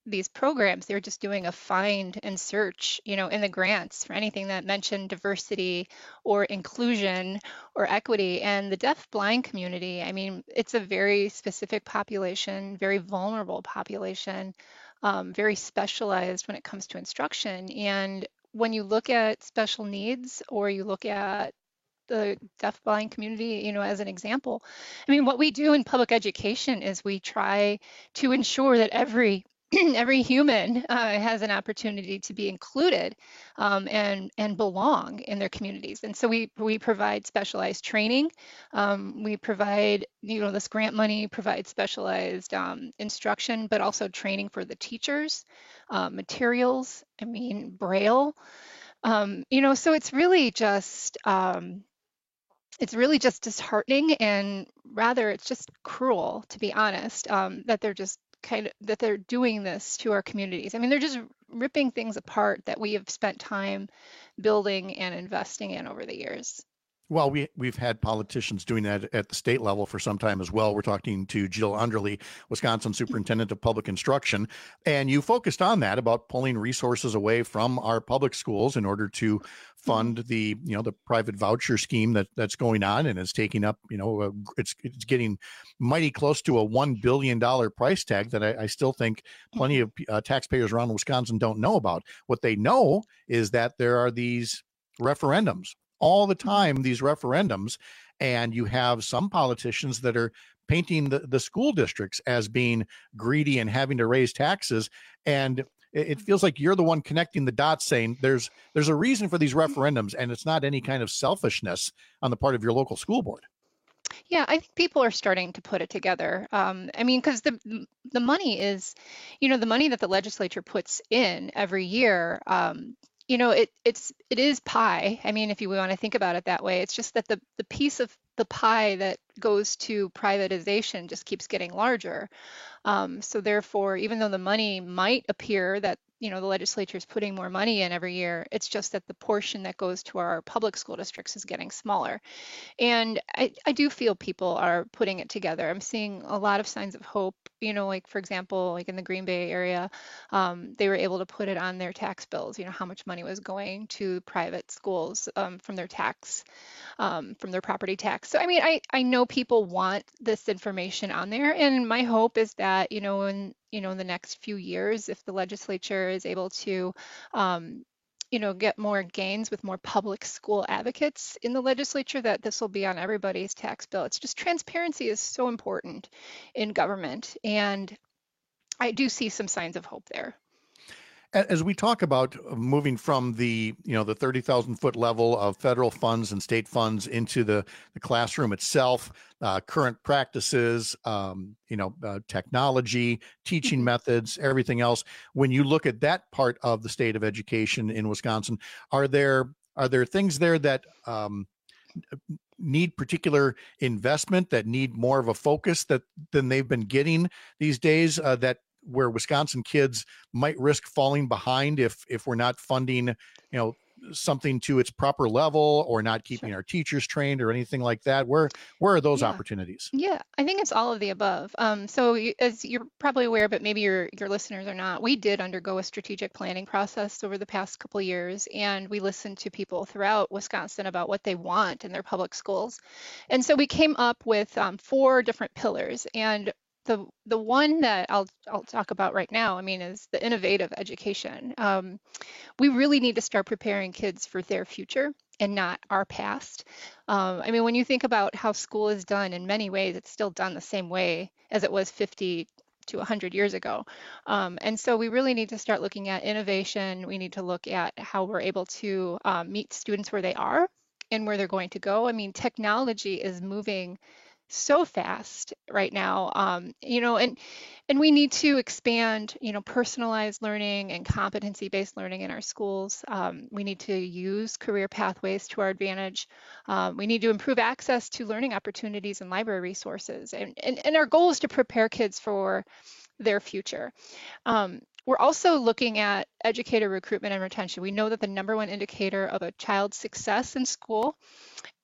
[SPEAKER 12] these programs, they're just doing a find and search, you know, in the grants for anything that mentioned diversity or inclusion or equity. And the deaf blind community, I mean, it's a very specific population, very vulnerable population, um, very specialized when it comes to instruction. And when you look at special needs, or you look at the deaf blind community, you know, as an example, I mean, what we do in public education is we try to ensure that every every human uh, has an opportunity to be included um, and and belong in their communities. And so we we provide specialized training. Um, we provide, you know, this grant money provides specialized um, instruction, but also training for the teachers, uh, materials. I mean, Braille. Um, you know, so it's really just um, it's really just disheartening, and rather it's just cruel, to be honest, um, that they're just kind of that they're doing this to our communities. I mean, they're just ripping things apart that we have spent time building and investing in over the years.
[SPEAKER 11] Well, we, we've had politicians doing that at the state level for some time as well. We're talking to Jill Underly, Wisconsin Superintendent of Public Instruction, and you focused on that, about pulling resources away from our public schools in order to fund the, you know, the private voucher scheme that that's going on, and is taking up, you know, a, it's it's getting mighty close to a one billion dollars price tag that I, I still think plenty of uh, taxpayers around Wisconsin don't know about. What they know is that there are these referendums all the time, these referendums, and you have some politicians that are painting the, the school districts as being greedy and having to raise taxes. And it, it feels like you're the one connecting the dots, saying there's there's a reason for these referendums, and it's not any kind of selfishness on the part of your local school board.
[SPEAKER 12] Yeah, I think people are starting to put it together. Um, I mean, because the the money is, you know, the money that the legislature puts in every year. Um, you know, it it's it is pie. I mean, if you want to think about it that way, it's just that the the piece of the pie that goes to privatization just keeps getting larger. Um, so therefore, even though the money might appear that, you know, the legislature is putting more money in every year, it's just that the portion that goes to our public school districts is getting smaller. And I, I do feel people are putting it together. I'm seeing a lot of signs of hope, you know, like, for example, like in the Green Bay area, um, they were able to put it on their tax bills, you know, how much money was going to private schools um, from their tax, um, from their property tax. So, I mean, I, I know people want this information on there. And my hope is that, you know, in, you know, in the next few years, if the legislature is able to, um, you know, get more gains with more public school advocates in the legislature, that this will be on everybody's tax bill. It's just, transparency is so important in government. And I do see some signs of hope there.
[SPEAKER 11] As we talk about moving from the, you know, the thirty thousand foot level of federal funds and state funds into the, the classroom itself, uh, current practices, um, you know, uh, technology, teaching mm-hmm. methods, everything else, when you look at that part of the state of education in Wisconsin, are there are there things there that um, need particular investment, that need more of a focus that than they've been getting these days, uh, that where Wisconsin kids might risk falling behind if if we're not funding, you know, something to its proper level, or not keeping sure. our teachers trained or anything like that? Where where are those
[SPEAKER 12] yeah.
[SPEAKER 11] opportunities?
[SPEAKER 12] Yeah, I think it's all of the above. Um, so you, as you're probably aware, but maybe your your listeners are not, we did undergo a strategic planning process over the past couple of years, and we listened to people throughout Wisconsin about what they want in their public schools. And so we came up with um, four different pillars. And The the one that I'll I'll talk about right now, I mean, is the innovative education. Um, we really need to start preparing kids for their future and not our past. Um, I mean, when you think about how school is done, in many ways, it's still done the same way as it was fifty to one hundred years ago. Um, and so we really need to start looking at innovation. We need to look at how we're able to um, meet students where they are and where they're going to go. I mean, technology is moving so fast right now, um, you know, and and we need to expand, you know, personalized learning and competency-based learning in our schools. Um, we need to use career pathways to our advantage. Um, we need to improve access to learning opportunities and library resources. And, and, and our goal is to prepare kids for their future. Um, We're also looking at educator recruitment and retention. We know that the number one indicator of a child's success in school and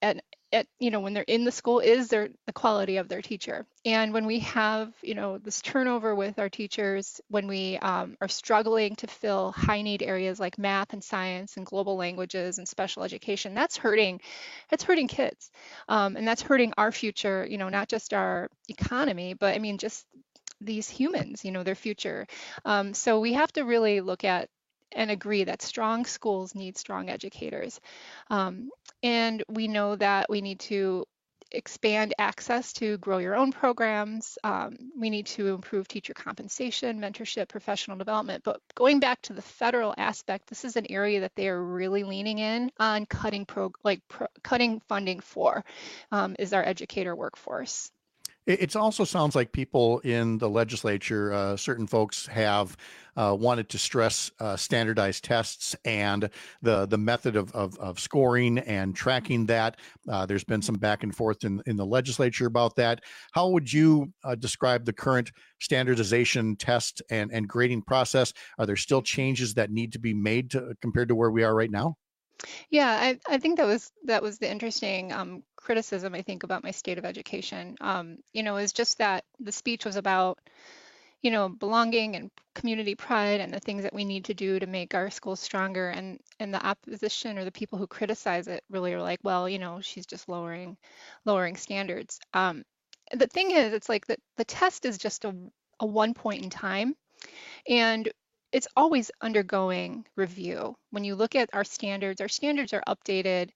[SPEAKER 12] at, you know, when they're in the school is their the quality of their teacher. And when we have, you know, this turnover with our teachers, when we um, are struggling to fill high need areas like math and science and global languages and special education, that's hurting, that's hurting kids. Um, and that's hurting our future, you know, not just our economy, but I mean, just these humans, you know, their future. Um, so we have to really look at and agree that strong schools need strong educators. Um, and we know that we need to expand access to grow your own programs. Um, we need to improve teacher compensation, mentorship, professional development. But going back to the federal aspect, this is an area that they are really leaning in on cutting pro, like pro, cutting funding for, um, is our educator workforce.
[SPEAKER 11] It also sounds like people in the legislature, uh, certain folks have uh, wanted to stress uh, standardized tests and the the method of, of, of scoring and tracking that. Uh, there's been some back and forth in, in the legislature about that. How would you uh, describe the current standardization test and, and grading process? Are there still changes that need to be made to, compared to where we are right now?
[SPEAKER 12] Yeah, I, I think that was that was the interesting um, criticism, I think, about my state of education. Um, you know, is just that the speech was about, you know, belonging and community pride and the things that we need to do to make our schools stronger. And and the opposition or the people who criticize it really are like, well, you know, she's just lowering lowering standards. Um, the thing is, it's like the, the test is just a, a one point in time. And it's always undergoing review. When you look at our standards, our standards are updated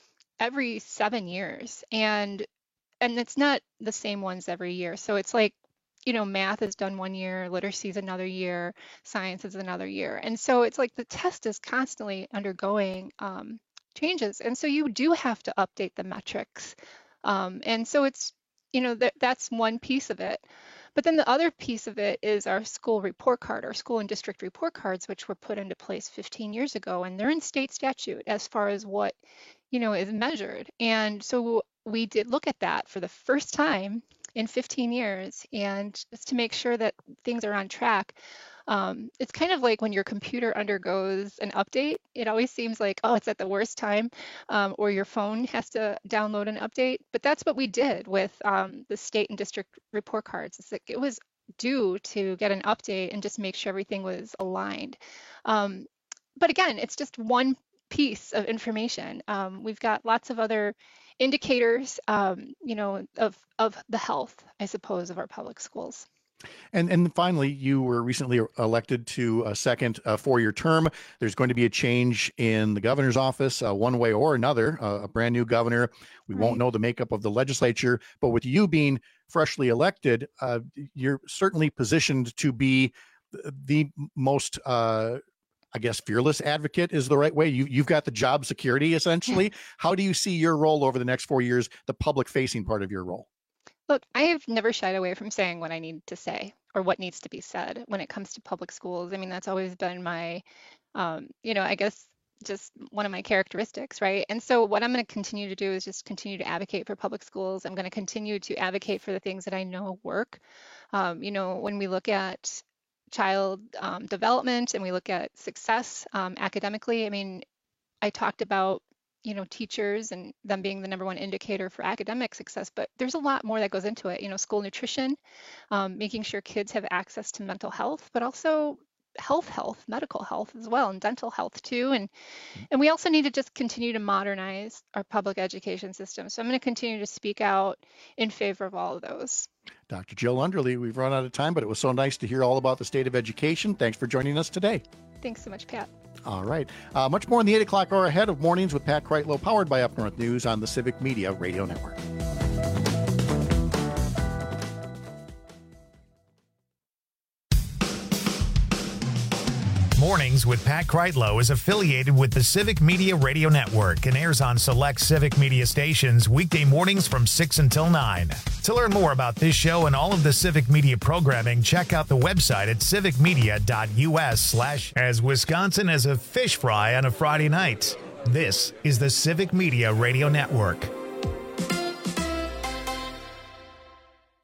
[SPEAKER 12] every seven years, and and it's not the same ones every year. So it's like, you know, math is done one year, literacy is another year, science is another year, and so it's like the test is constantly undergoing um, changes, and so you do have to update the metrics, um, and so it's, you know, that that's one piece of it. But then the other piece of it is our school report card, our school and district report cards, which were put into place fifteen years ago, and they're in state statute as far as what, you know, is measured. And so we did look at that for the first time in fifteen years, and just to make sure that things are on track. Um, it's kind of like when your computer undergoes an update, it always seems like, oh, it's at the worst time, um, or your phone has to download an update. But that's what we did with um, the state and district report cards. It's like it was due to get an update and just make sure everything was aligned. Um, but again, it's just one piece of information. Um, we've got lots of other indicators, um, you know, of, of the health, I suppose, of our public schools.
[SPEAKER 11] And and finally, you were recently elected to a second uh, four-year term. There's going to be a change in the governor's office, uh, one way or another, uh, a brand new governor. We right. won't know the makeup of the legislature, but with you being freshly elected, uh, you're certainly positioned to be the most, uh, I guess, fearless advocate is the right way. You, you've got the job security, essentially. How do you see your role over the next four years, the public-facing part of your role?
[SPEAKER 12] Look, I have never shied away from saying what I need to say or what needs to be said when it comes to public schools. I mean, that's always been my, um, you know, I guess just one of my characteristics, right? And so what I'm going to continue to do is just continue to advocate for public schools. I'm going to continue to advocate for the things that I know work. Um, you know, when we look at child um, development and we look at success um, academically, I mean, I talked about you know, teachers and them being the number one indicator for academic success, but there's a lot more that goes into it. You know, school nutrition, um, making sure kids have access to mental health, but also health, health, medical health as well, and dental health too. And and we also need to just continue to modernize our public education system. So I'm going to continue to speak out in favor of all of those.
[SPEAKER 11] Doctor Jill Underly, we've run out of time, but it was so nice to hear all about the state of education. Thanks for joining us today.
[SPEAKER 12] Thanks so much, Pat.
[SPEAKER 11] All right. Uh, much more in the eight o'clock hour ahead of Mornings with Pat Kreitlow, powered by Up North News on the Civic Media Radio Network.
[SPEAKER 1] Mornings with Pat Kreitlow is affiliated with the Civic Media Radio Network and airs on select Civic Media stations weekday mornings from six until nine. To learn more about this show and all of the Civic Media programming, check out the website at civicmedia.us slash as Wisconsin as a fish fry on a Friday night. This is the Civic Media Radio Network.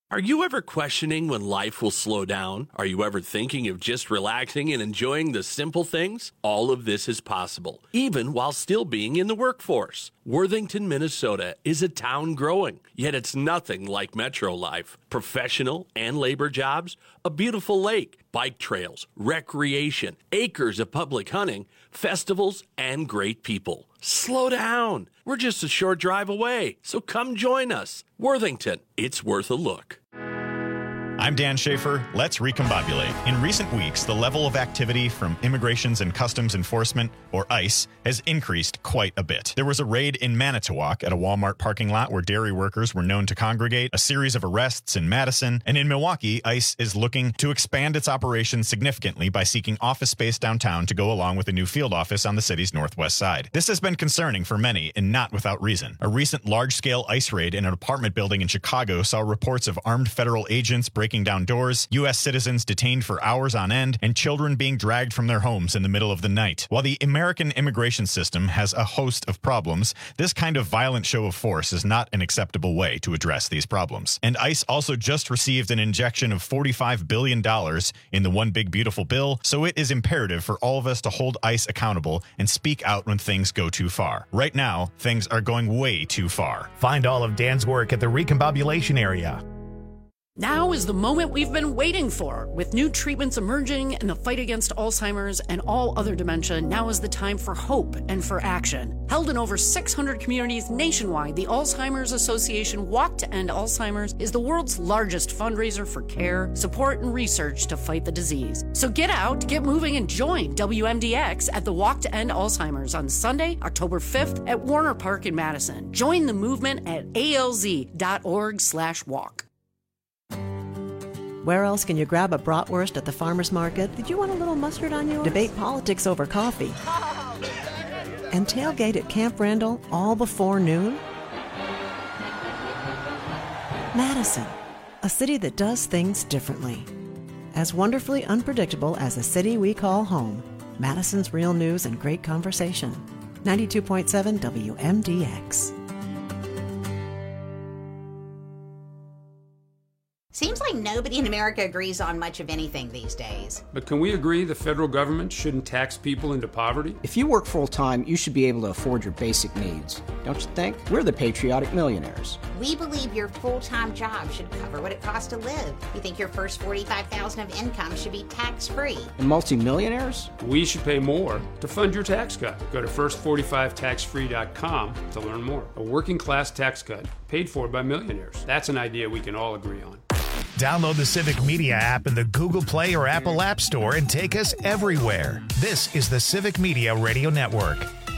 [SPEAKER 2] Are you ever questioning when life will slow down? Are you ever thinking of just relaxing and enjoying the simple things? All of this is possible, even while still being in the workforce. Worthington, Minnesota is a town growing, yet it's nothing like metro life. Professional and labor jobs, a beautiful lake, bike trails, recreation, acres of public hunting, festivals, and great people. Slow down. We're just a short drive away, so come join us. Worthington, it's worth a look.
[SPEAKER 5] I'm Dan Schaefer. Let's recombobulate. In recent weeks, the level of activity from Immigrations and Customs Enforcement, or ICE, has increased quite a bit. There was a raid in Manitowoc at a Walmart parking lot where dairy workers were known to congregate, a series of arrests in Madison, and in Milwaukee, ICE is looking to expand its operations significantly by seeking office space downtown to go along with a new field office on the city's northwest side. This has been concerning for many, and not without reason. A recent large-scale ICE raid in an apartment building in Chicago saw reports of armed federal agents breaking down doors, U S citizens detained for hours on end, and children being dragged from their homes in the middle of the night. While the American immigration system has a host of problems, this kind of violent show of force is not an acceptable way to address these problems. And ICE also just received an injection of forty-five billion dollars in the One Big Beautiful Bill, so it is imperative for all of us to hold ICE accountable and speak out when things go too far. Right now, things are going way too far.
[SPEAKER 1] Find all of Dan's work at the Recombobulation area.
[SPEAKER 7] Now is the moment we've been waiting for. With new treatments emerging in the fight against Alzheimer's and all other dementia, now is the time for hope and for action. Held in over six hundred communities nationwide, the Alzheimer's Association Walk to End Alzheimer's is the world's largest fundraiser for care, support, and research to fight the disease. So get out, get moving, and join W M D X at the Walk to End Alzheimer's on Sunday, October fifth at Warner Park in Madison. Join the movement at A L Z dot org slash walk.
[SPEAKER 15] Where else can you grab a bratwurst at the farmer's market? Did you want a little mustard on yours? Debate politics over coffee. And tailgate at Camp Randall all before noon? Madison, a city that does things differently. As wonderfully unpredictable as the city we call home, Madison's real news and great conversation. ninety-two point seven W M D X.
[SPEAKER 18] Seems like nobody in America agrees on much of anything these days.
[SPEAKER 19] But can we agree the federal government shouldn't tax people into poverty?
[SPEAKER 20] If you work full-time, you should be able to afford your basic needs. Don't you think? We're the patriotic millionaires.
[SPEAKER 18] We believe your full-time job should cover what it costs to live. We think your first forty-five thousand dollars of income should be tax-free.
[SPEAKER 20] And multimillionaires?
[SPEAKER 19] We should pay more to fund your tax cut. Go to first forty-five tax free dot com to learn more. A working-class tax cut paid for by millionaires. That's an idea we can all agree on.
[SPEAKER 1] Download the Civic Media app in the Google Play or Apple App Store and take us everywhere. This is the Civic Media Radio Network.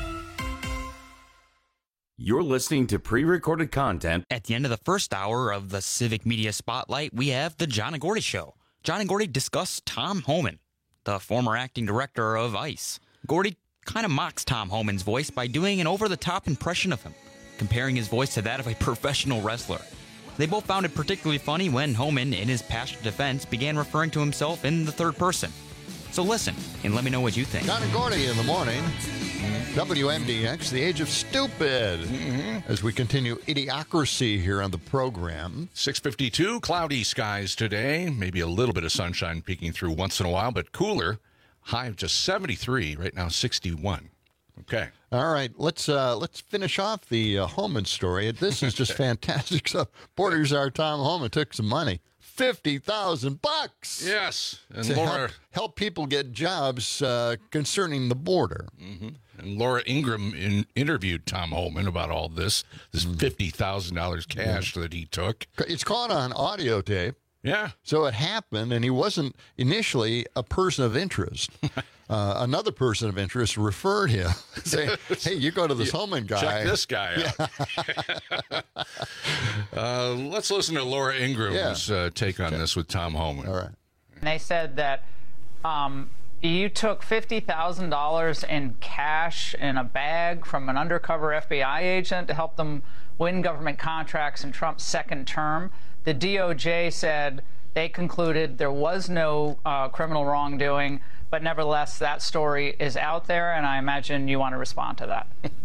[SPEAKER 16] You're listening to pre-recorded content.
[SPEAKER 17] At the end of the first hour of the Civic Media Spotlight, we have the John and Gordy Show. John and Gordy discuss Tom Homan, the former acting director of ICE. Gordy kind of mocks Tom Homan's voice by doing an over-the-top impression of him, comparing his voice to that of a professional wrestler. They both found it particularly funny when Homan, in his passionate defense, began referring to himself in the third person. So listen, and let me know what you think.
[SPEAKER 11] John and Gordy in the morning. Mm-hmm. W M D X, the age of stupid. Mm-hmm. As we continue Idiocracy here on the program.
[SPEAKER 21] six fifty-two, cloudy skies today. Maybe a little bit of sunshine peeking through once in a while, but cooler. High of just seventy-three, right now sixty-one. Okay.
[SPEAKER 11] All right, let's uh, let's finish off the uh, Homan story. This is just fantastic stuff. Border Czar Tom Homan took some money, fifty thousand bucks.
[SPEAKER 21] Yes, and
[SPEAKER 11] to
[SPEAKER 21] Laura
[SPEAKER 11] help, help people get jobs uh, concerning the border.
[SPEAKER 21] Mm-hmm. And Laura Ingraham in, interviewed Tom Homan about all this. This mm-hmm. fifty thousand dollars cash yeah. that he took.
[SPEAKER 11] It's caught on audio tape.
[SPEAKER 21] Yeah.
[SPEAKER 11] So it happened, and he wasn't initially a person of interest. Uh, another person of interest referred him, saying, hey, you go to this Homan guy.
[SPEAKER 21] Check this guy out. Yeah. uh, let's listen to Laura Ingram's yeah. uh, take on okay. this with Tom Homan.
[SPEAKER 11] All right.
[SPEAKER 22] And they said that um, you took fifty thousand dollars in cash in a bag from an undercover F B I agent to help them win government contracts in Trump's second term. The D O J said they concluded there was no uh, criminal wrongdoing, but nevertheless, that story is out there, and I imagine you want to respond to that.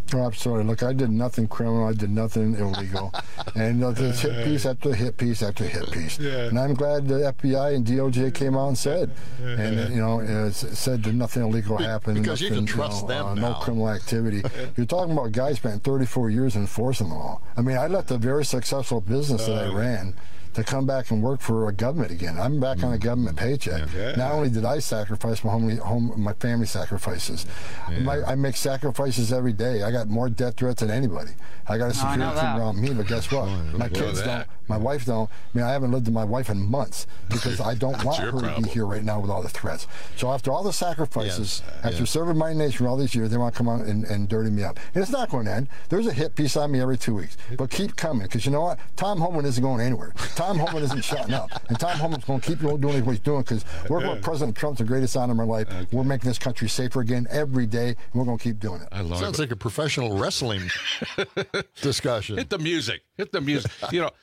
[SPEAKER 3] Oh, absolutely. Look, I did nothing criminal. I did nothing illegal. And uh, there's hit piece after hit piece after hit piece. Yeah. And I'm glad the F B I and D O J came out and said, and uh, you know, uh, said that nothing illegal happened.
[SPEAKER 11] Because
[SPEAKER 3] nothing,
[SPEAKER 11] you can trust
[SPEAKER 3] you know,
[SPEAKER 11] them
[SPEAKER 3] uh,
[SPEAKER 11] now.
[SPEAKER 3] No criminal activity. You're talking about guys spent thirty-four years enforcing the law. I mean, I left a very successful business that I ran to come back and work for a government again. I'm back on a government paycheck. Yeah. Not only did I sacrifice my home, home my family sacrifices, yeah. my, I make sacrifices every day. I got more death threats than anybody. I got a security
[SPEAKER 22] oh,
[SPEAKER 3] team around me, but guess what? Oh, my kids don't. My wife don't. I mean, I haven't lived with my wife in months because I don't want her problem. to be here right now with all the threats. So after all the sacrifices, yes. after yes. serving my nation for all these years, they want to come on and, and dirty me up. And it's not going to end. There's a hit piece on me every two weeks. But keep coming, because you know what? Tom Homan isn't going anywhere. Tom Homan isn't shutting up. And Tom Homan's going to keep doing what he's doing, because working with President Trump's the greatest honor of my life. Okay. We're making this country safer again every day, and we're going to keep doing it.
[SPEAKER 11] I love Sounds it. like a professional wrestling discussion.
[SPEAKER 21] Hit the music. Hit the music. You know,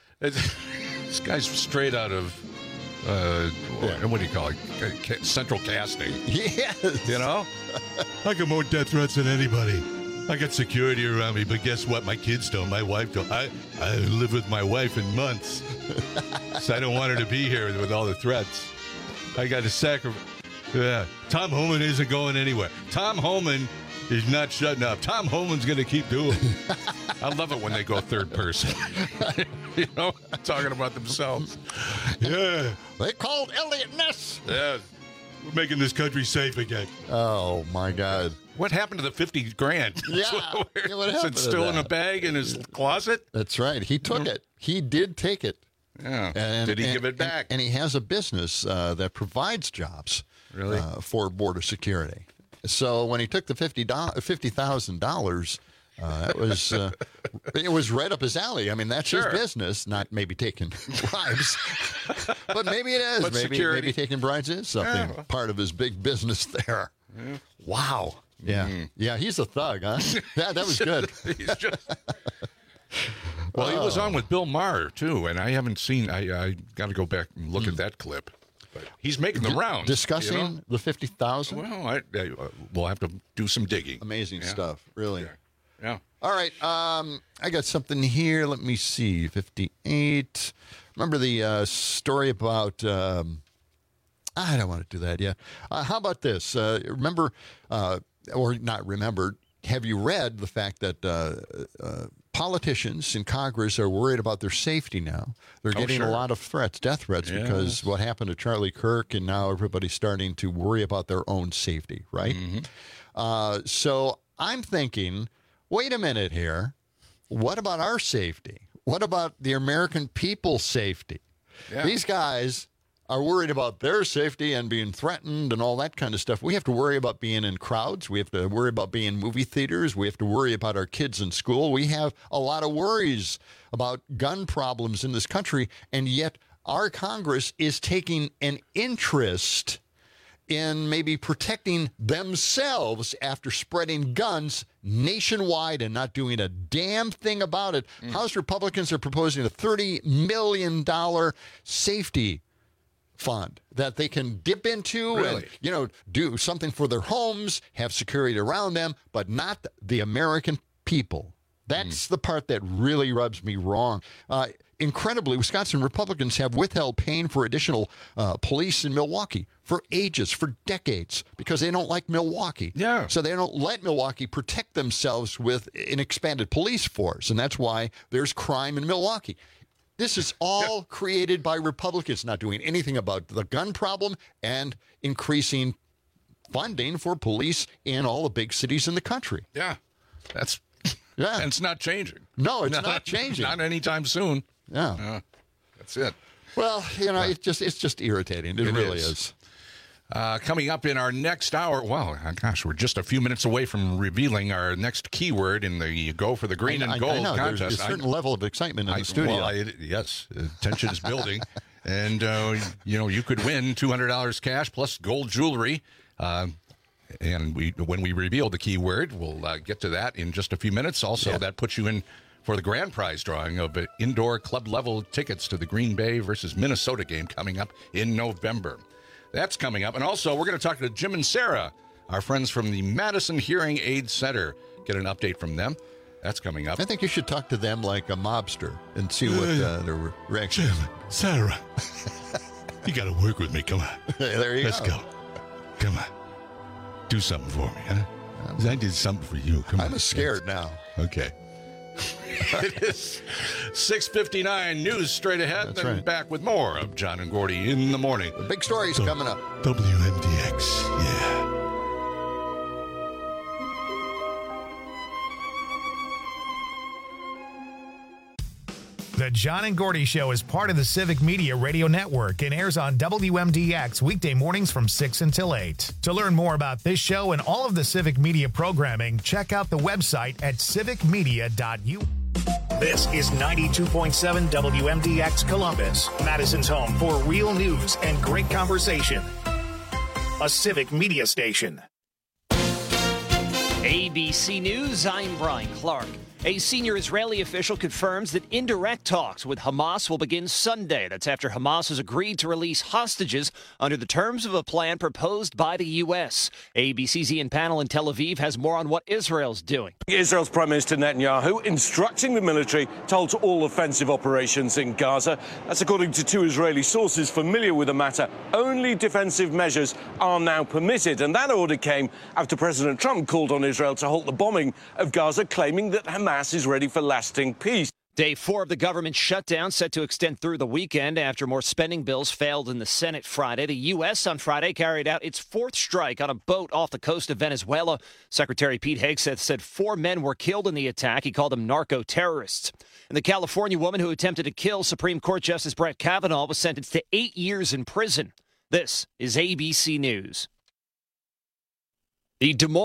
[SPEAKER 21] this guy's straight out of, uh, yeah. what do you call it? Central Casting.
[SPEAKER 11] Yes.
[SPEAKER 21] You know? I got more death threats than anybody. I got security around me, but guess what? My kids don't. My wife don't. I, I live with my wife in months. So I don't want her to be here with all the threats. I got to sacrifice. Yeah. Tom Homan isn't going anywhere. Tom Homan is not shutting up. Tom Homan's going to keep doing it. I love it when they go third person. You know, talking about themselves. Yeah.
[SPEAKER 11] They called Elliot Ness.
[SPEAKER 21] Yeah. We're making this country safe again.
[SPEAKER 11] Oh, my God.
[SPEAKER 21] What happened to the fifty grand?
[SPEAKER 11] Yeah.
[SPEAKER 21] yeah what happened Is it still in a bag in his closet?
[SPEAKER 11] That's right. He took mm-hmm. it. He did take it.
[SPEAKER 21] Yeah.
[SPEAKER 11] And,
[SPEAKER 21] did he
[SPEAKER 11] and,
[SPEAKER 21] give it back?
[SPEAKER 11] And, and he has a business uh, that provides jobs
[SPEAKER 21] really?
[SPEAKER 11] uh, for border security. So when he took the fifty thousand dollars, uh, it was uh, it was right up his alley. I mean, that's
[SPEAKER 21] sure.
[SPEAKER 11] his business, not maybe taking bribes. But maybe it is.
[SPEAKER 21] But
[SPEAKER 11] maybe, maybe taking bribes is something,
[SPEAKER 21] yeah.
[SPEAKER 11] part of his big business there.
[SPEAKER 21] Yeah.
[SPEAKER 11] Wow. Yeah. Mm. Yeah, he's a thug, huh? Yeah, that was good.
[SPEAKER 21] He's just... Well, he was on with Bill Maher, too, and I haven't seen, I, I got to go back and look mm. at that clip. But he's making the rounds.
[SPEAKER 11] Discussing
[SPEAKER 21] you know?
[SPEAKER 11] the fifty thousand?
[SPEAKER 21] Well, I, I, uh, we'll have to do some digging.
[SPEAKER 11] Amazing
[SPEAKER 21] yeah.
[SPEAKER 11] stuff, really.
[SPEAKER 21] Yeah. yeah.
[SPEAKER 11] All right, um, I got something here. Let me see. fifty-eight. Remember the uh, story about... Um, I don't want to do that yet. Uh, how about this? Uh, remember, uh, or not remember, have you read the fact that uh, uh, politicians in Congress are worried about their safety now? They're
[SPEAKER 21] oh,
[SPEAKER 11] getting
[SPEAKER 21] sure.
[SPEAKER 11] a lot of threats, death threats,
[SPEAKER 21] yes.
[SPEAKER 11] because what happened to Charlie Kirk, and now everybody's starting to worry about their own safety, right?
[SPEAKER 21] Mm-hmm.
[SPEAKER 11] Uh, so I'm thinking, wait a minute here. What about our safety? What about the American people's safety?
[SPEAKER 21] Yeah.
[SPEAKER 11] These guys are worried about their safety and being threatened and all that kind of stuff. We have to worry about being in crowds. We have to worry about being in movie theaters. We have to worry about our kids in school. We have a lot of worries about gun problems in this country, and yet our Congress is taking an interest in maybe protecting themselves after spreading guns nationwide and not doing a damn thing about it. Mm. House Republicans are proposing a thirty million dollars safety fund that they can dip into
[SPEAKER 21] really?
[SPEAKER 11] and, you know, do something for their homes, have security around them, but not the American people. That's mm. the part that really rubs me wrong. Uh, incredibly, Wisconsin Republicans have withheld paying for additional uh, police in Milwaukee for ages, for decades, because they don't like Milwaukee.
[SPEAKER 21] Yeah.
[SPEAKER 11] So they don't let Milwaukee protect themselves with an expanded police force, and that's why there's crime in Milwaukee. This is all created by Republicans not doing anything about the gun problem and increasing funding for police in all the big cities in the country.
[SPEAKER 21] Yeah, that's
[SPEAKER 11] yeah,
[SPEAKER 21] and it's not changing.
[SPEAKER 11] No, it's
[SPEAKER 21] not,
[SPEAKER 11] not changing.
[SPEAKER 21] Not anytime soon.
[SPEAKER 11] Yeah,
[SPEAKER 21] uh, that's it.
[SPEAKER 11] Well, you know, it's just it's just irritating. It,
[SPEAKER 21] it
[SPEAKER 11] really
[SPEAKER 21] is.
[SPEAKER 11] is.
[SPEAKER 21] Uh, coming up in our next hour, well, gosh, we're just a few minutes away from revealing our next keyword in the Go for the Green
[SPEAKER 11] I,
[SPEAKER 21] and
[SPEAKER 11] I,
[SPEAKER 21] Gold
[SPEAKER 11] I know,
[SPEAKER 21] contest.
[SPEAKER 11] There's a certain I, level of excitement in
[SPEAKER 21] I,
[SPEAKER 11] the studio.
[SPEAKER 21] Well, I, yes, uh, tension is building. And, uh, you know, you could win two hundred dollars cash plus gold jewelry. Uh, and we, when we reveal the keyword, we'll uh, get to that in just a few minutes. Also, yeah. that puts you in for the grand prize drawing of uh, indoor club-level tickets to the Green Bay versus Minnesota game coming up in November. That's coming up. And also, we're going to talk to Jim and Sarah, our friends from the Madison Hearing Aid Center, get an update from them. That's coming up.
[SPEAKER 11] I think you should talk to them like a mobster and see what uh, their reaction is.
[SPEAKER 21] Sarah, you got to work with me. Come on.
[SPEAKER 11] There you
[SPEAKER 21] Let's
[SPEAKER 11] go.
[SPEAKER 21] go. Come on. Do something for me, huh? 'Cause I did something for you. Come
[SPEAKER 11] I'm
[SPEAKER 21] on.
[SPEAKER 11] scared now.
[SPEAKER 21] Okay. It is six fifty-nine. News straight ahead.
[SPEAKER 11] That's
[SPEAKER 21] Then
[SPEAKER 11] right.
[SPEAKER 21] back with more of John and Gordy in the morning.
[SPEAKER 11] The big story's
[SPEAKER 21] So,
[SPEAKER 11] coming up.
[SPEAKER 21] W M D X. Yeah.
[SPEAKER 1] The John and Gordy Show is part of the Civic Media Radio Network and airs on W M D X weekday mornings from six until eight. To learn more about this show and all of the Civic Media programming, check out the website at civic media dot u s. This is ninety-two point seven W M D X Columbus, Madison's home for real news and great conversation. A Civic Media station.
[SPEAKER 4] A B C News, I'm Brian Clark. A senior Israeli official confirms that indirect talks with Hamas will begin Sunday. That's after Hamas has agreed to release hostages under the terms of a plan proposed by the U S. A B C's Ian Pannell in Tel Aviv has more on what Israel's doing.
[SPEAKER 6] Israel's Prime Minister Netanyahu instructing the military to halt all offensive operations in Gaza. That's according to two Israeli sources familiar with the matter. Only defensive measures are now permitted, and that order came after President Trump called on Israel to halt the bombing of Gaza, claiming that Hamas is ready for lasting peace.
[SPEAKER 4] Day four of the government shutdown set to extend through the weekend after more spending bills failed in the Senate Friday. The U S on Friday carried out its fourth strike on a boat off the coast of Venezuela. Secretary Pete Hegseth said four men were killed in the attack. He called them narco-terrorists. And the California woman who attempted to kill Supreme Court Justice Brett Kavanaugh was sentenced to eight years in prison. This is A B C News. The Des Moines